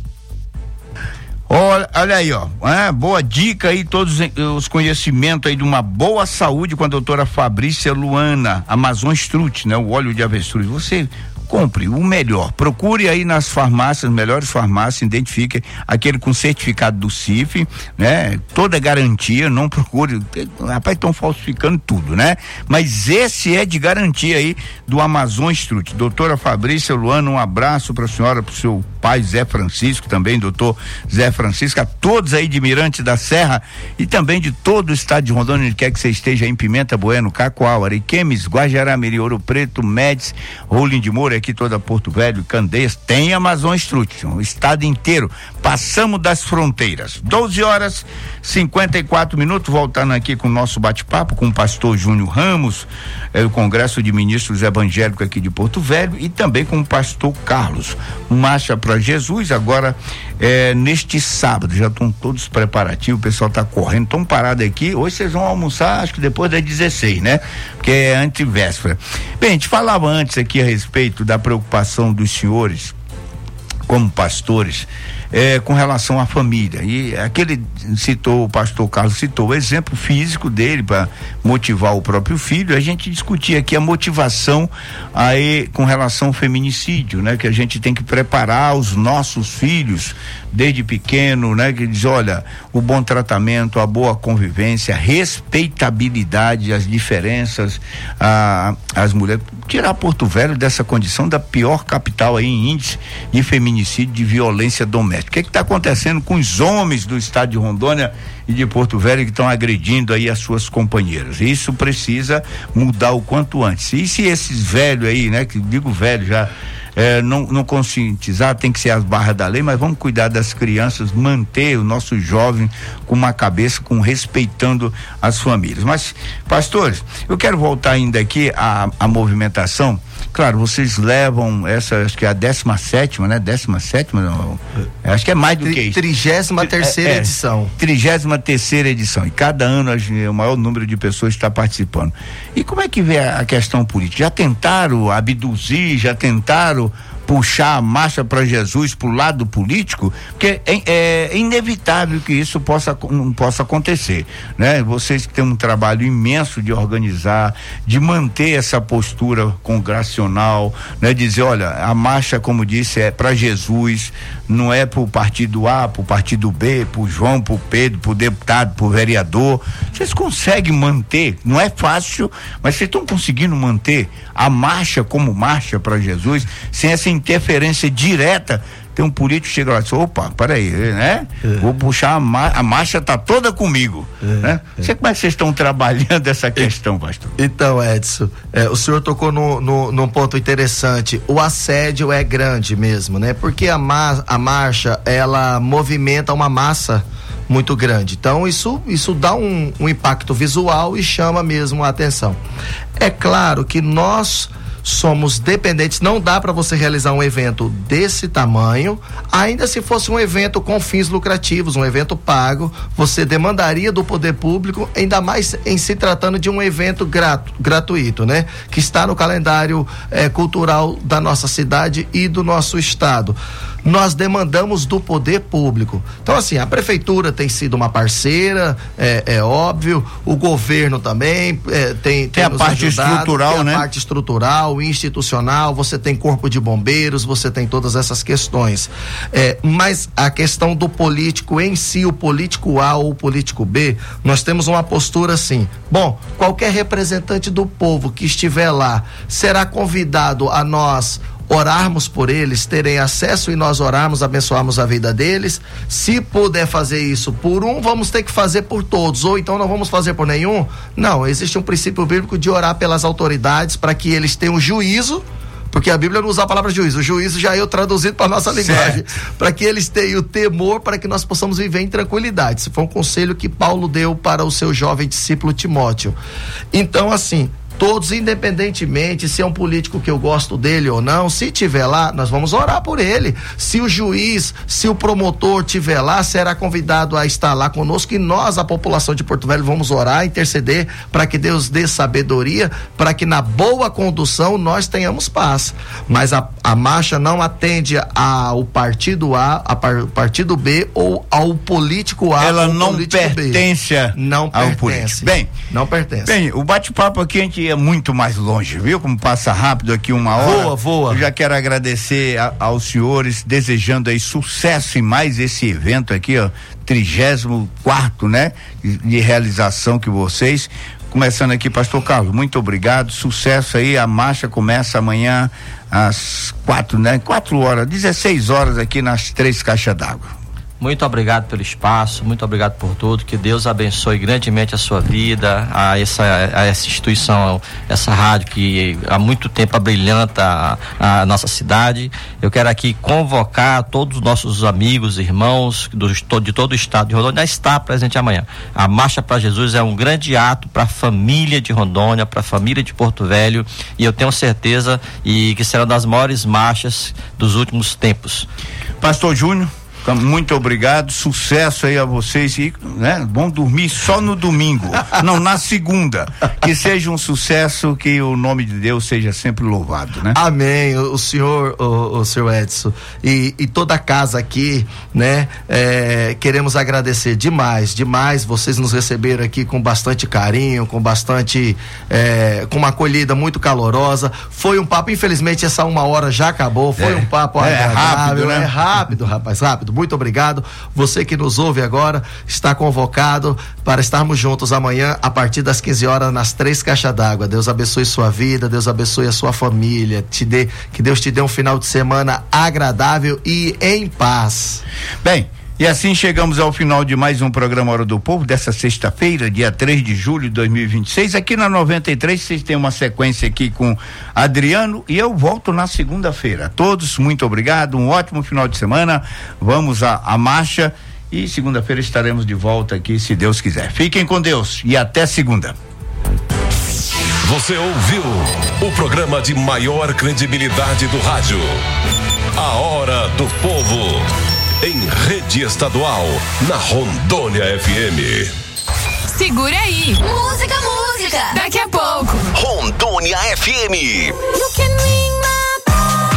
Olha, olha aí, ó, é, boa dica aí, todos os conhecimentos aí de uma boa saúde com a doutora Fabrícia Luana, Amazon Strut, né? O óleo de avestruz. Você compre o melhor, procure aí nas farmácias, melhores farmácias, identifique aquele com certificado do C I F, né? Toda garantia, não procure, rapaz, estão falsificando tudo, né? Mas esse é de garantia aí do Amazon Strut. Doutora Fabrícia Luana, um abraço para a senhora, para o seu pai Zé Francisco também, doutor Zé Francisco, a todos aí de Mirante da Serra e também de todo o estado de Rondônia, onde quer que você esteja, em Pimenta Bueno, Cacoal, Ariquemes, Guajará-Mirim, Ouro Preto, Médici, Rolim de Moura, aqui toda Porto Velho, Candeias, tem Amazon Strut, o estado inteiro. Passamos das fronteiras. doze horas cinquenta e quatro minutos, voltando aqui com o nosso bate-papo com o pastor Júnior Ramos, é, do Congresso de Ministros Evangélicos aqui de Porto Velho, e também com o pastor Carlos. Marcha para Jesus, agora é, neste sábado, já estão todos preparativos, o pessoal está correndo, estão parados aqui. Hoje vocês vão almoçar, acho que depois das dezesseis, né? Porque é antivéspera. Bem, a gente falava antes aqui a respeito da preocupação dos senhores como pastores é, com relação à família, e aquele citou, o pastor Carlos citou o exemplo físico dele para motivar o próprio filho. A gente discutia aqui a motivação aí com relação ao feminicídio, né? Que a gente tem que preparar os nossos filhos desde pequeno, né? Que diz, olha, o bom tratamento, a boa convivência, a respeitabilidade, as diferenças, a, as mulheres, tirar Porto Velho dessa condição da pior capital aí em índice de feminicídio, de violência doméstica. internet. O que está acontecendo com os homens do estado de Rondônia e de Porto Velho que estão agredindo aí as suas companheiras? Isso precisa mudar o quanto antes. E se esses velhos aí, né, que digo velho já, É, não, não conscientizar, tem que ser as barras da lei, mas vamos cuidar das crianças, manter o nosso jovem com uma cabeça, com respeitando as famílias. Mas, pastores, eu quero voltar ainda aqui à, à movimentação. Claro, vocês levam essa, acho que é a décima sétima, né? Décima sétima, não, acho que é mais do Tri, que isso. Trigésima terceira é, é, edição. Trigésima terceira edição. E cada ano o maior número de pessoas está participando. E como é que vê a, a questão política? Já tentaram abduzir, já tentaram puxar a marcha para Jesus para o lado político? Porque é, é inevitável que isso possa, não possa acontecer, né? Vocês que têm um trabalho imenso de organizar, de manter essa postura congregacional, né? Dizer, olha, a marcha, como disse, é para Jesus, não é para o partido A, para o partido B, para o João, para o Pedro, para o deputado, para o vereador. Vocês conseguem manter? Não é fácil, mas vocês estão conseguindo manter a marcha como marcha para Jesus, sem essa interferência direta. Tem um político que chega lá e diz, opa, peraí, né? É. Vou puxar a, ma- a marcha, tá toda comigo, é, né? É. Sei como é que vocês estão trabalhando essa questão, pastor. Então, Edson, é, o senhor tocou no, no, num ponto interessante. O assédio é grande mesmo, né? Porque a, ma- a marcha, ela movimenta uma massa muito grande. Então, isso, isso dá um, um impacto visual e chama mesmo a atenção. É claro que nós somos dependentes, não dá para você realizar um evento desse tamanho, ainda se fosse um evento com fins lucrativos, um evento pago, você demandaria do poder público, ainda mais em se tratando de um evento gratu, gratuito, né? Que está no calendário eh, cultural da nossa cidade e do nosso estado. Nós demandamos do poder público. Então, assim, a prefeitura tem sido uma parceira, é, é óbvio, o governo também é, tem, tem, tem a parte ajudado, estrutural, tem a né? parte estrutural, institucional, você tem corpo de bombeiros, você tem todas essas questões. É, mas a questão do político em si, o político A ou o político B, nós temos uma postura assim, bom, qualquer representante do povo que estiver lá será convidado a nós orarmos por eles, terem acesso e nós orarmos, abençoarmos a vida deles. Se puder fazer isso por um, vamos ter que fazer por todos, ou então não vamos fazer por nenhum. Não, existe um princípio bíblico de orar pelas autoridades para que eles tenham juízo, porque a Bíblia não usa a palavra juízo, o juízo já é eu traduzido para nossa linguagem, para que eles tenham temor, para que nós possamos viver em tranquilidade. Esse foi um conselho que Paulo deu para o seu jovem discípulo Timóteo. Então, assim, todos, independentemente se é um político que eu gosto dele ou não, se tiver lá, nós vamos orar por ele. Se o juiz, se o promotor tiver lá, será convidado a estar lá conosco, e nós, a população de Porto Velho, vamos orar, interceder para que Deus dê sabedoria, para que na boa condução nós tenhamos paz. Mas a, a marcha não atende ao partido A, ao partido B ou ao político A. Ela ou não político pertence B. Não ao pertence. político. Bem, não pertence. Bem, o bate-papo aqui a gente é muito mais longe, viu? Como passa rápido aqui uma hora. Voa, voa. Eu já quero agradecer a, aos senhores, desejando aí sucesso em mais esse evento aqui, ó, trigésimo quarto, né? De, de realização que vocês. Começando aqui, pastor Carlos, muito obrigado, sucesso aí, a marcha começa amanhã às quatro, né? Quatro horas, dezesseis horas aqui nas Três Caixas d'Água. Muito obrigado pelo espaço, muito obrigado por tudo, que Deus abençoe grandemente a sua vida, a essa, a essa instituição, essa rádio que há muito tempo abrilhanta a, a nossa cidade. Eu quero aqui convocar todos os nossos amigos, irmãos do, de todo o estado de Rondônia a estar presente amanhã. A Marcha para Jesus é um grande ato para a família de Rondônia, para a família de Porto Velho, e eu tenho certeza e que será uma das maiores marchas dos últimos tempos. Pastor Júnior, muito obrigado, sucesso aí a vocês, e, né? Bom dormir só no domingo, não na segunda, que seja um sucesso, que o nome de Deus seja sempre louvado, né? Amém, o, o senhor, o, o senhor Edson e, e toda a casa aqui, né? É, queremos agradecer demais, demais, vocês nos receberam aqui com bastante carinho, com bastante, é, com uma acolhida muito calorosa. Foi um papo, infelizmente essa uma hora já acabou, foi é, um papo é, agradável, rápido, né? É rápido, rapaz, rápido. muito obrigado. Você que nos ouve agora está convocado para estarmos juntos amanhã a partir das quinze horas nas Três Caixas d'Água. Deus abençoe sua vida, Deus abençoe a sua família, te dê, que Deus te dê um final de semana agradável e em paz. Bem, e assim chegamos ao final de mais um programa Hora do Povo, dessa sexta-feira, dia três de julho de dois mil e vinte e seis. Aqui na noventa e três, vocês têm uma sequência aqui com Adriano e eu volto na segunda-feira. A todos, muito obrigado, um ótimo final de semana. Vamos à, à marcha e segunda-feira estaremos de volta aqui, se Deus quiser. Fiquem com Deus e até segunda. Você ouviu o programa de maior credibilidade do rádio. A Hora do Povo. Em rede estadual, na Rondônia F M. Segura aí. Música, música. Daqui a pouco. Rondônia F M. You can ring my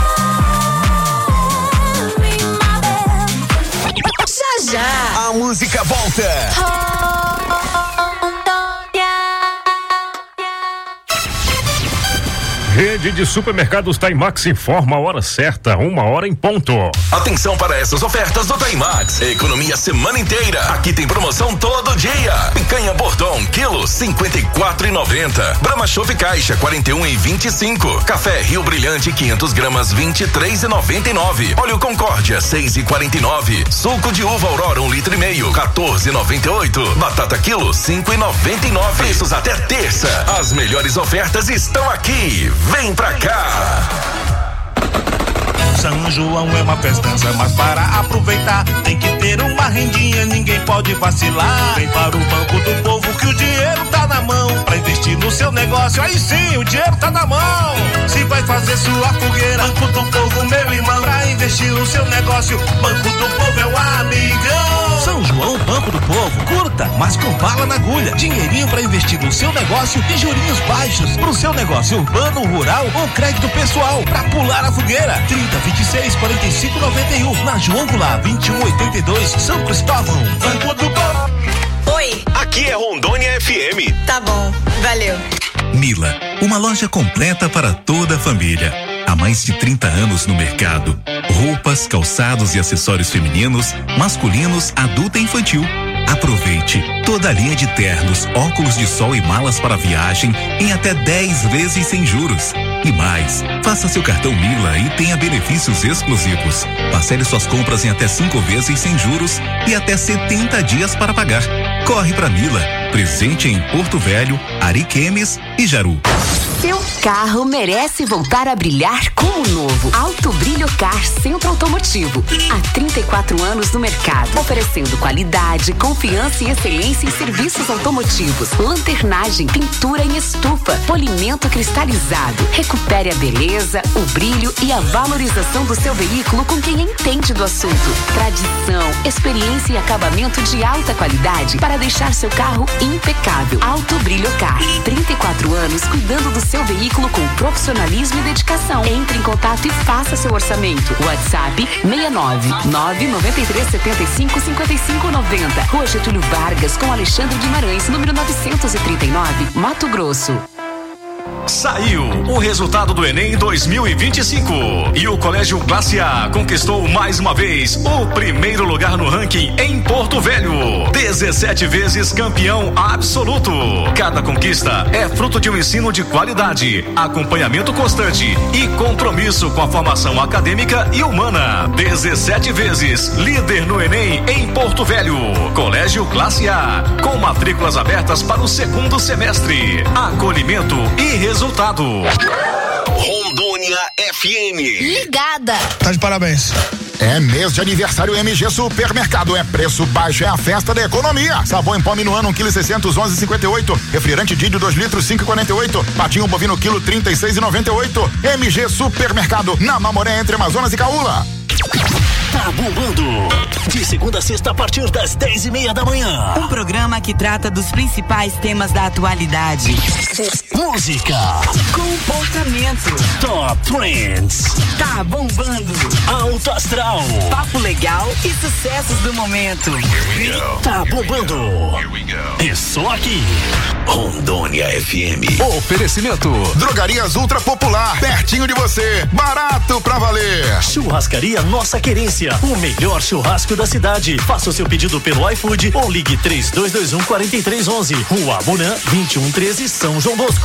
bell, ring my bell. Já, já. A música volta. Rede de supermercados Taimax informa a hora certa, uma hora em ponto. Atenção para essas ofertas do Taimax. Economia semana inteira. Aqui tem promoção todo dia. Picanha Bordon, quilo cinquenta e quatro e noventa. Brahma Chopp Caixa quarenta e um e vinte e cinco. Café Rio Brilhante quinhentas gramas vinte e três e noventa e nove. Óleo Concórdia seis e quarenta e nove. Suco de uva Aurora um litro e meio quatorze e noventa e oito. Batata quilo cinco e noventa e nove. Preços até terça. As melhores ofertas estão aqui. Vem pra cá! São João é uma festança, mas para aproveitar tem que ter uma rendinha, ninguém pode vacilar. Vem para o Banco do Povo que o dinheiro tá na mão. Pra investir no seu negócio, aí sim, o dinheiro tá na mão. Se vai fazer sua fogueira, Banco do Povo, meu irmão. Pra investir no seu negócio, Banco do Povo é o amigão. São João, Banco do Povo, curta, mas com bala na agulha. Dinheirinho pra investir no seu negócio e jurinhos baixos. Pro seu negócio urbano, rural ou crédito pessoal. Pra pular a fogueira, trinta, vinte e seis, quarenta e cinco, noventa e um. Na João Goulart, vinte e um, oitenta e dois, São Cristóvão. Banco do Povo. Oi. Aqui é Rondônia F M. Tá bom, valeu. Mila, uma loja completa para toda a família. Há mais de trinta anos no mercado. Roupas, calçados e acessórios femininos, masculinos, adulto e infantil. Aproveite toda a linha de ternos, óculos de sol e malas para viagem em até dez vezes sem juros. E mais, faça seu cartão Mila e tenha benefícios exclusivos. Parcele suas compras em até cinco vezes sem juros e até setenta dias para pagar. Corre pra Mila, presente em Porto Velho, Ariquemes e Jaru. Seu carro merece voltar a brilhar como novo. Alto Brilho Car Centro Automotivo. Há trinta e quatro anos no mercado, oferecendo qualidade, confiança e excelência em serviços automotivos, lanternagem, pintura em estufa, polimento cristalizado. Recupere a beleza, o brilho e a valorização do seu veículo com quem entende do assunto. Tradição, experiência e acabamento de alta qualidade para deixar seu carro impecável. Alto Brilho Car. trinta e quatro anos cuidando do seu veículo com profissionalismo e dedicação. Entre em contato e faça seu orçamento. WhatsApp seis nove nove nove três sete cinco cinco cinco nove zero. Rua Getúlio Vargas com Alexandre Guimarães, número novecentos e trinta e nove, Mato Grosso. Saiu o resultado do Enem dois mil e vinte e cinco e o Colégio Classe A conquistou mais uma vez o primeiro lugar no ranking em Porto Velho. dezessete vezes campeão absoluto. Cada conquista é fruto de um ensino de qualidade, acompanhamento constante e compromisso com a formação acadêmica e humana. dezessete vezes líder no Enem em Porto Velho. Colégio Classe A, com matrículas abertas para o segundo semestre. Acolhimento e resultado. Rondônia F M. Ligada. Tá de parabéns. É mês de aniversário M G Supermercado. É preço baixo, é a festa da economia. Sabão em pó Minuano, um quilo seiscentos, onze e cinquenta e oito. Refrigerante Didio, dois litros, cinco e quarenta e oito. Patinho bovino, quilo trinta e seis e noventa e oito. M G Supermercado, na Mamoré, entre Amazonas e Caúla. Tá bombando. De segunda a sexta, a partir das dez e meia da manhã. Um programa que trata dos principais temas da atualidade. Música. Comportamento. Top Trends. Tá bombando. Alto Astral. Papo legal e sucessos do momento. Tá bombando. É só aqui. Rondônia F M. Oferecimento. Drogarias Ultra Popular. Pertinho de você. Barato pra valer. Churrascaria nossa querência. O melhor churrasco da cidade. Faça o seu pedido pelo iFood ou ligue três dois dois um, quatro três um um. Rua Abunã, vinte e um treze, São João Bosco.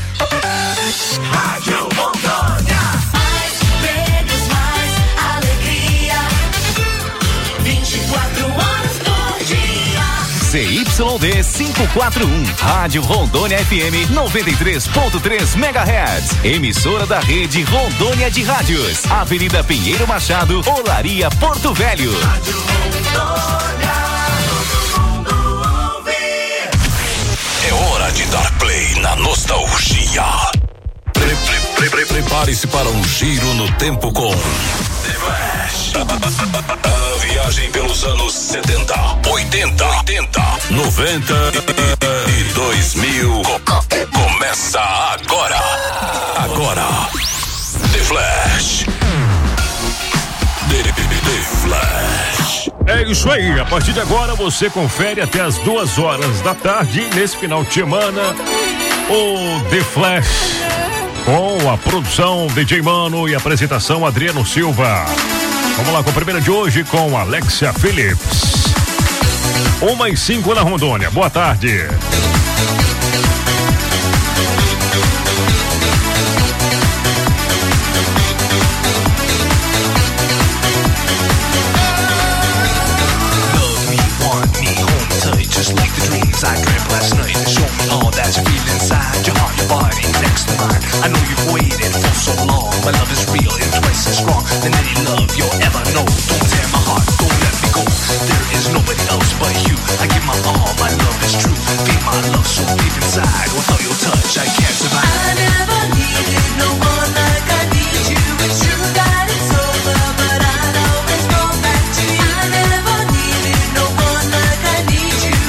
Rádio Rondônia. Mais menos mais alegria. vinte e quatro horas por dia. C Y D quinhentos e quarenta e um, Rádio Rondônia F M noventa e três ponto três megahertz. Emissora da rede Rondônia de Rádios. Avenida Pinheiro Machado, Olaria, Porto Velho. Rádio Rondônia, todo mundo ouve. É hora de dar play na nostalgia. Pre, pre, pre, pre, Prepare-se para um giro no tempo com The Flash. A viagem pelos anos setenta, oitenta, oitenta, noventa e dois mil começa agora. Agora. The Flash. The, The Flash. É isso aí, a partir de agora você confere até as duas horas da tarde, nesse final de semana, o The Flash, com a produção D J Mano e apresentação Adriano Silva. Vamos lá com a primeira de hoje com Alexia Phillips. Uma e cinco na Rondônia, boa tarde. Just like the dreams I dreamt last night. Show me all that you feel inside your heart, your body next to mine. I know you've waited for so long. My love is real and twice as strong than any love you'll ever know. Don't tear my heart, don't let me go. There is nobody else but you. I give my all, my love is true. Feel my love so deep inside. Without your touch, I can't survive. I never needed no one like I need you. It's true that it's over, but I'll always go back to you. I never needed no one like I need you.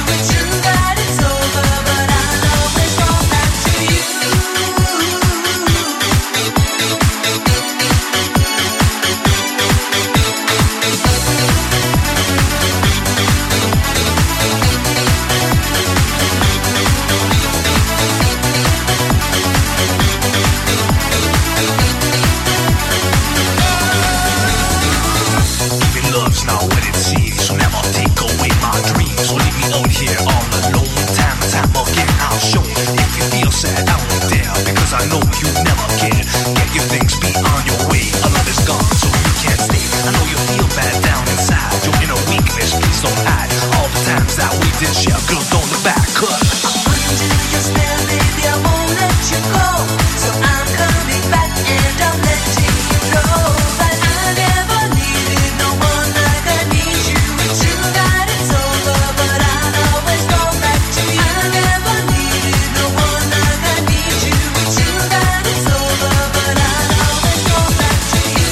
I know you never can. Get your things beyond your way. Our love is gone, so you can't stay. I know you feel bad down inside. Your inner weakness, please don't hide. All the times that we did share, girl, don't look back. Cause until you stand, baby, I won't let you go. So I'm coming back and I'm letting you know that I never needed no one like I need you. It's true that it's over, but I'll always go back to you. I never needed no one like I need you. That it's over, but I'll always go back to you.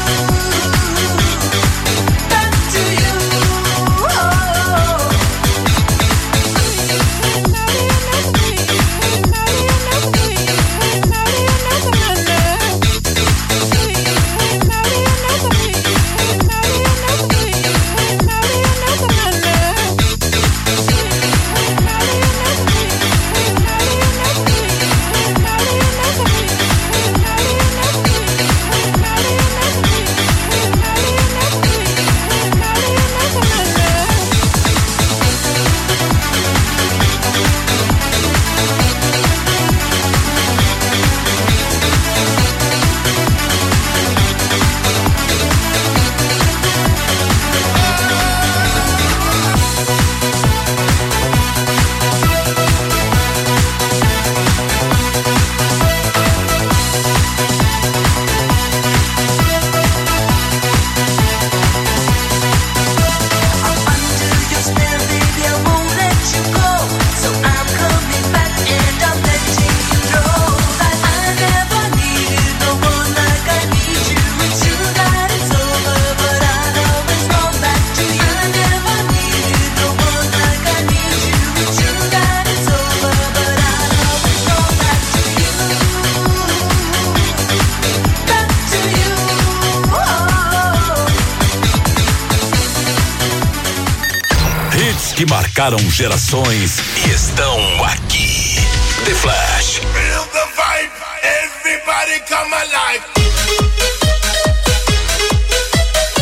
Back to you. Oh. Que marcaram gerações e estão aqui. The Flash. Feel the vibe, everybody come alive.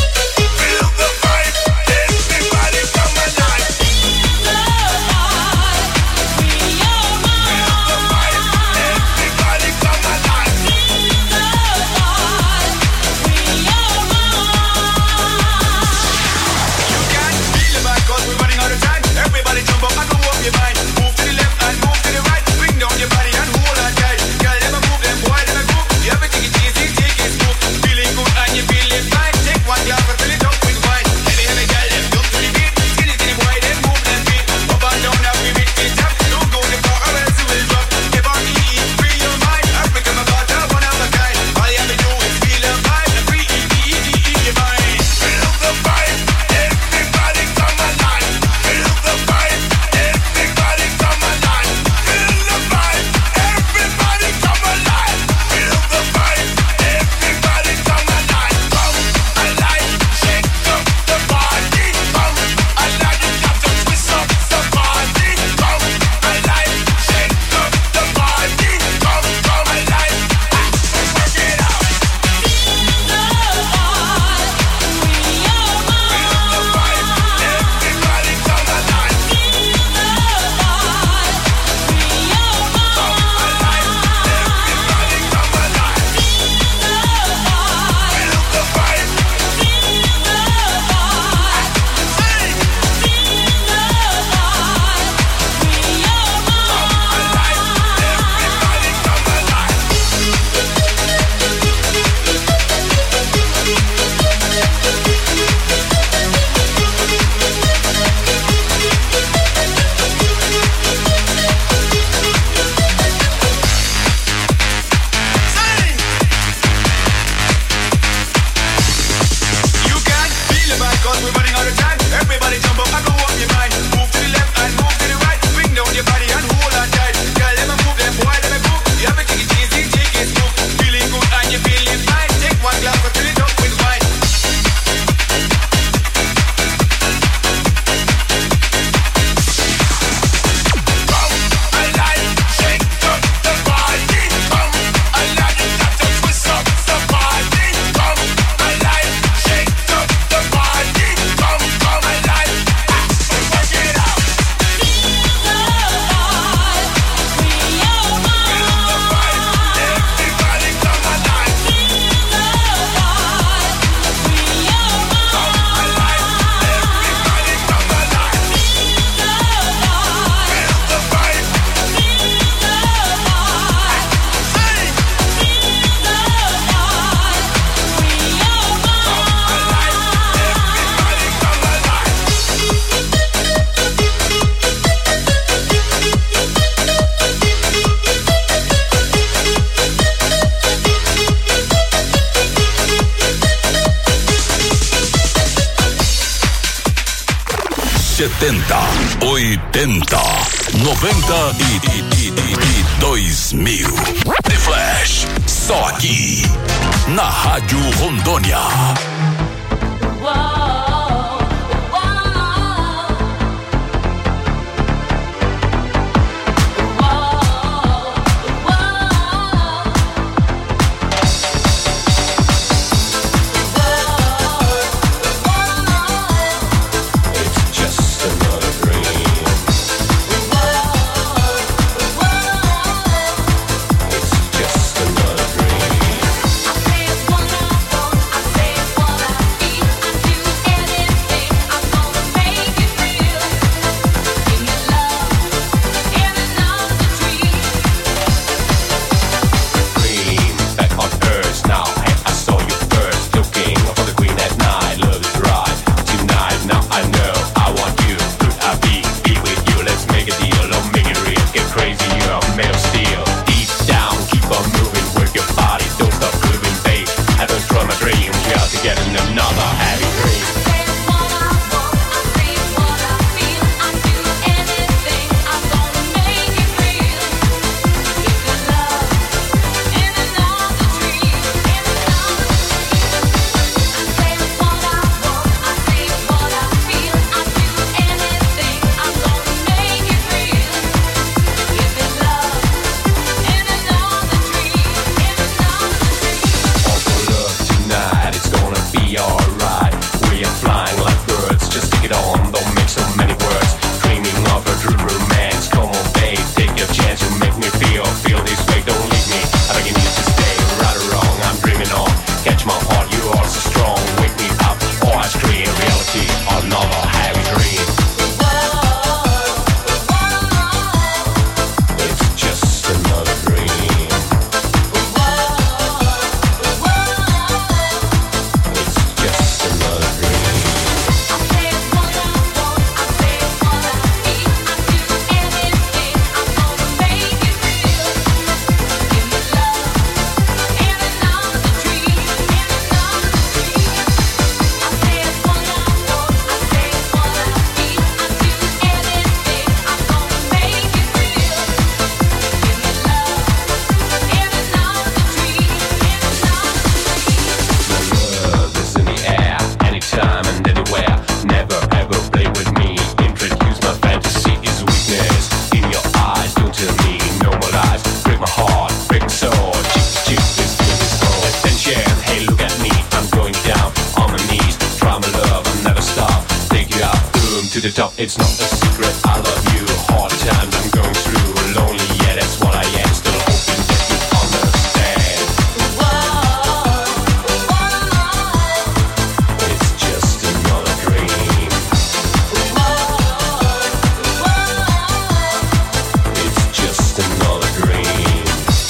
setenta, oitenta, noventa e, e, e, e dois mil. The Flash, só aqui, na Rádio Rondônia. It's not a secret, I love you. Hard times I'm going through, lonely, yeah, that's what I am. Still hoping that you understand. It's just another dream. It's just another dream.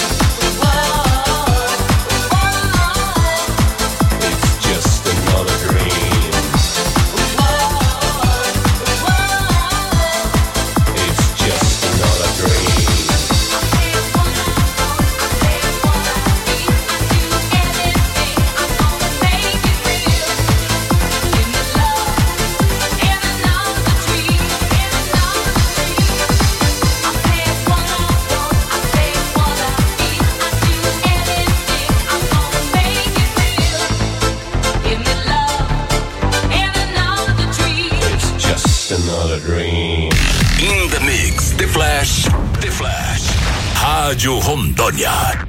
It's just another dream. In the mix, The Flash, The Flash, Rádio Rondônia.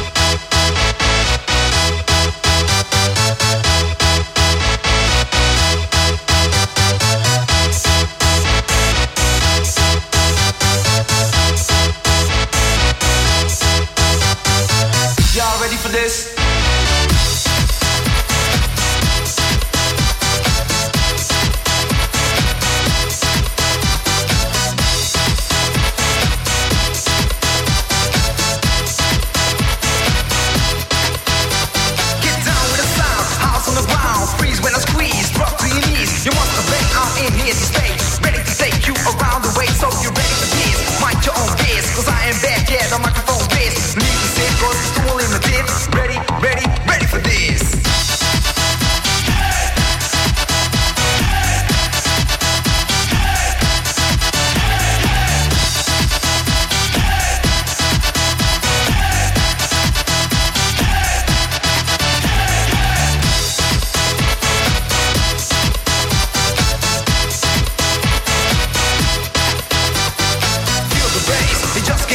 Y'all ready for this?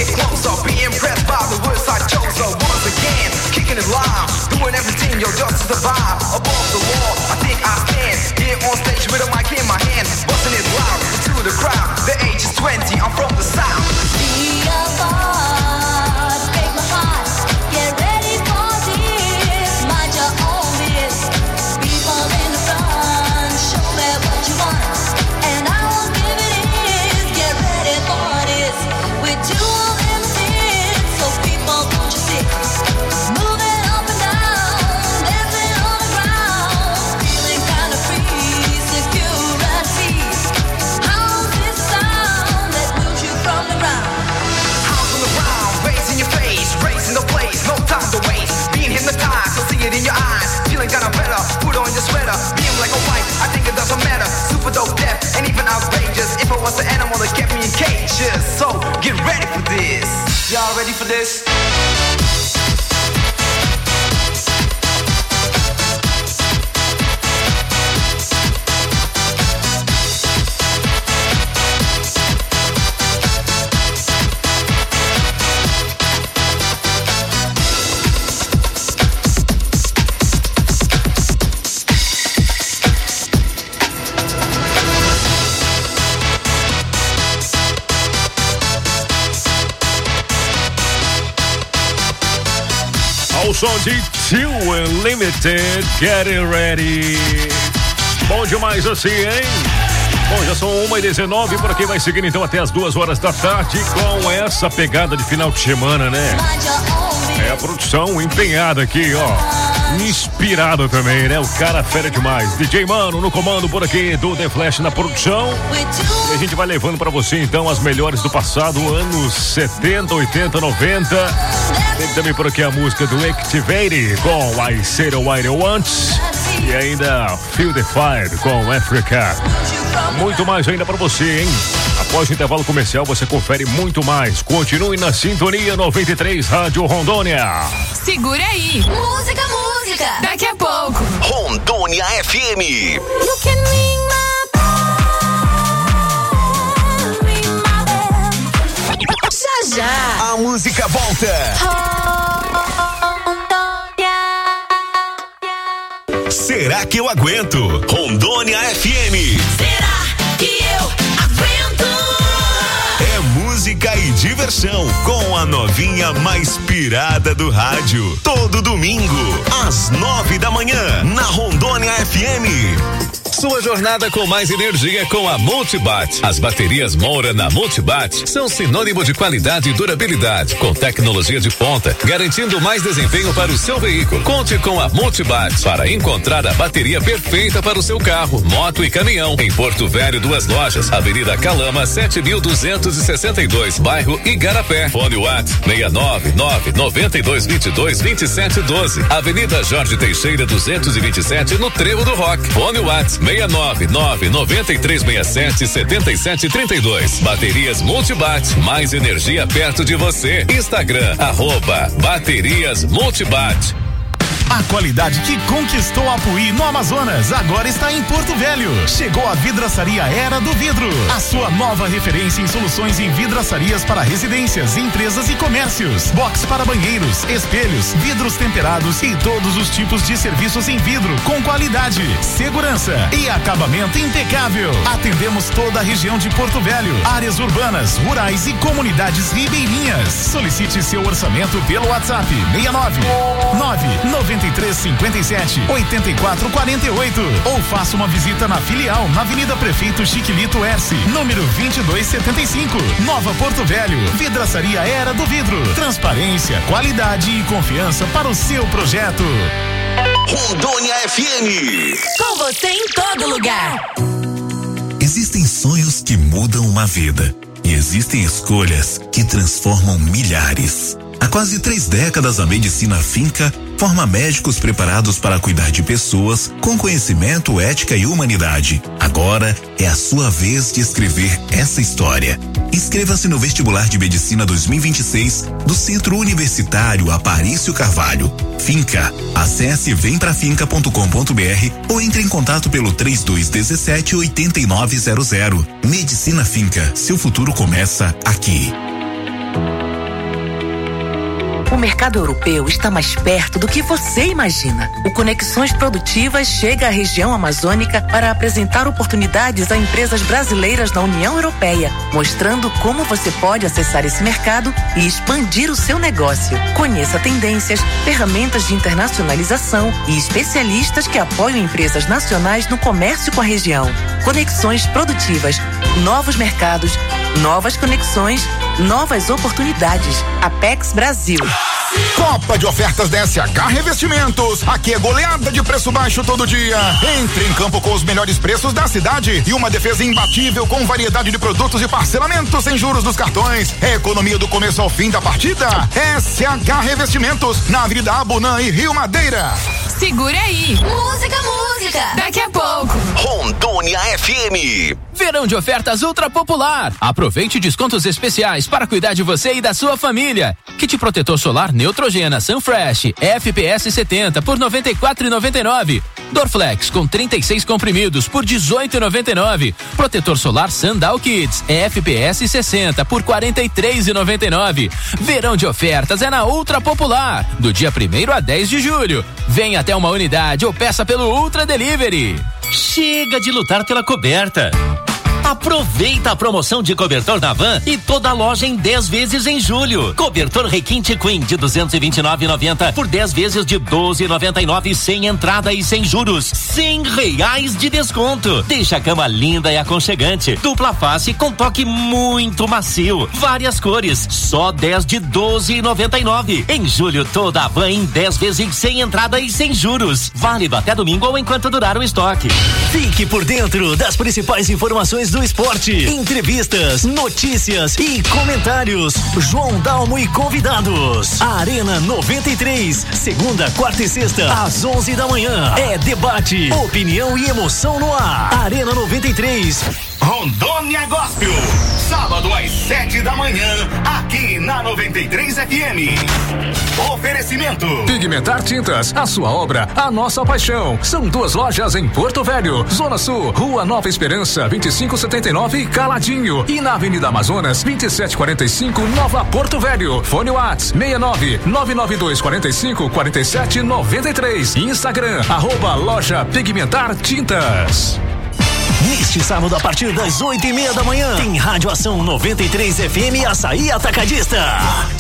get closer, be impressed by the words I chose. So once again, kicking it live, doing everything, yo, just to survive. Above the law, I think I stand here on stage with a mic in my hand, busting it loud to the crowd. The age is twenty, I'm from the south. Be a boss, break my heart. Get ready for this, mind your own biz. People in the front, show me what you want, and I will give it is. Get ready for this, with two M Cs, so people don't you see, moving up and down, dancing on the ground, feeling kind of free, security. How's this sound that moves you from the ground? House on the ground, bass in your face, racing the place, no time to waste. Being hypnotized, I see it in your eyes. Feeling kinda better, put on your sweater. Being like a wife, I think it doesn't matter. Super dope, deaf, and even outrageous. If I was the animal that kept me in cages. So, get ready for this. Y'all ready for this? Ao som de Too Unlimited, Getting Ready. Bom demais assim, hein? Bom, já são uma e dezenove, por aqui vai seguindo então até as duas horas da tarde com essa pegada de final de semana, né? É a produção empenhada aqui, ó. Inspirado também, né? O cara fera demais. D J Mano no comando por aqui do The Flash na produção. E a gente vai levando pra você então as melhores do passado, anos setenta, oitenta, noventa. Tem também por aqui a música do Activate com I Said What I Want. E ainda Feel the Fire com Africa. Muito mais ainda pra você, hein? Após o intervalo comercial, você confere muito mais. Continue na Sintonia noventa e três Rádio Rondônia. Segura aí. Música, música. Daqui a pouco. Rondônia F M. You can ring my bell, ring my bell. Já, já. A música volta. Será que eu aguento? Rondônia F M. Será que eu aguento? É música e diversão com a novinha mais pirada do rádio. Todo domingo, às nove da manhã, na Rondônia F M. Sua jornada com mais energia com a Multibat. As baterias Moura na Multibat são sinônimo de qualidade e durabilidade, com tecnologia de ponta, garantindo mais desempenho para o seu veículo. Conte com a Multibat para encontrar a bateria perfeita para o seu carro, moto e caminhão. Em Porto Velho, duas lojas, Avenida Calama, sete mil duzentos e sessenta e dois, bairro Igarapé. Fone WhatsApp seis nove nove, nove dois dois dois, dois sete um dois. Avenida Jorge Teixeira, duzentos e vinte e sete, no Trevo do Rock. Fone WhatsApp seis nove nove, nove três seis sete, sete sete três dois. Baterias Multibat, mais energia perto de você. Instagram, arroba Baterias Multibat. A qualidade que conquistou Apuí no Amazonas agora está em Porto Velho. Chegou a Vidraçaria Era do Vidro, a sua nova referência em soluções em vidraçarias para residências, empresas e comércios. Box para banheiros, espelhos, vidros temperados e todos os tipos de serviços em vidro com qualidade, segurança e acabamento impecável. Atendemos toda a região de Porto Velho, áreas urbanas, rurais e comunidades ribeirinhas. Solicite seu orçamento pelo WhatsApp seis nove nove nove três cinco sete, oito quatro quatro oito ou faça uma visita na filial na Avenida Prefeito Chiquilito Erce, número vinte e dois setenta e cinco, Nova Porto Velho. Vidraçaria Era do Vidro, transparência, qualidade e confiança para o seu projeto. Rondônia F M. Com você em todo lugar. Existem sonhos que mudam uma vida e existem escolhas que transformam milhares. Há quase três décadas, a Medicina Finca forma médicos preparados para cuidar de pessoas com conhecimento, ética e humanidade. Agora é a sua vez de escrever essa história. Inscreva-se no Vestibular de Medicina dois mil e vinte e seis do Centro Universitário Aparício Carvalho. Finca. Acesse vem pra finca ponto com ponto br ou entre em contato pelo três dois um sete, oito nove zero zero. Medicina Finca. Seu futuro começa aqui. mercado europeu está mais perto do que você imagina. O Conexões Produtivas chega à região amazônica para apresentar oportunidades a empresas brasileiras na União Europeia, mostrando como você pode acessar esse mercado e expandir o seu negócio. Conheça tendências, ferramentas de internacionalização e especialistas que apoiam empresas nacionais no comércio com a região. Conexões Produtivas, novos mercados, novas conexões, novas oportunidades. Apex Brasil. Copa de ofertas da S H Revestimentos. Aqui é goleada de preço baixo todo dia. Entre em campo com os melhores preços da cidade e uma defesa imbatível com variedade de produtos e parcelamento sem juros dos cartões. É economia do começo ao fim da partida. S H Revestimentos, na Avenida Abunã e Rio Madeira. Segura aí. Música, música. Daqui a pouco. Rondônia F M. Verão de ofertas Ultra Popular. Aproveite descontos especiais para cuidar de você e da sua família. Kit protetor solar Neutrogena Sunfresh F P S setenta por noventa e quatro reais e noventa e nove centavos. Dorflex com trinta e seis comprimidos por dezoito reais e noventa e nove centavos. Protetor solar Sandal Kids F P S sessenta por quarenta e três reais e noventa e nove centavos. Verão de ofertas é na Ultra Popular, do dia primeiro a dez de julho. Venha até uma unidade ou peça pelo Ultra Delivery. Chega de lutar pela coberta. Aproveita a promoção de cobertor da Van e toda a loja em dez vezes em julho. Cobertor Requinte Queen de duzentos e vinte e nove reais e noventa centavos por dez vezes de doze reais e noventa e nove centavos sem entrada e sem juros. cem reais de desconto. Deixa a cama linda e aconchegante. Dupla face com toque muito macio. Várias cores. Só dez de doze reais e noventa e nove centavos. Em julho, toda a Van em dez vezes sem entrada e sem juros. Válido até domingo ou enquanto durar o estoque. Fique por dentro das principais informações do esporte, entrevistas, notícias e comentários. João Dalmo e convidados. Arena noventa e três, segunda, quarta e sexta, às onze da manhã. É debate, opinião e emoção no ar. Arena noventa e três. Rondônia Gospel, sábado às sete da manhã, aqui na noventa e três F M. Oferecimento Pigmentar Tintas, a sua obra, a nossa paixão. São duas lojas em Porto Velho, Zona Sul, Rua Nova Esperança, vinte e cinco setenta e nove, Caladinho, e na Avenida Amazonas, vinte e sete quarenta e cinco, Nova Porto Velho. Fone Whats seis nove nove nove dois quatro cinco quatro sete nove três. Instagram, arroba loja Pigmentar Tintas. Neste sábado, a partir das oito e meia da manhã, tem Rádio Ação noventa e três F M Açaí Atacadista.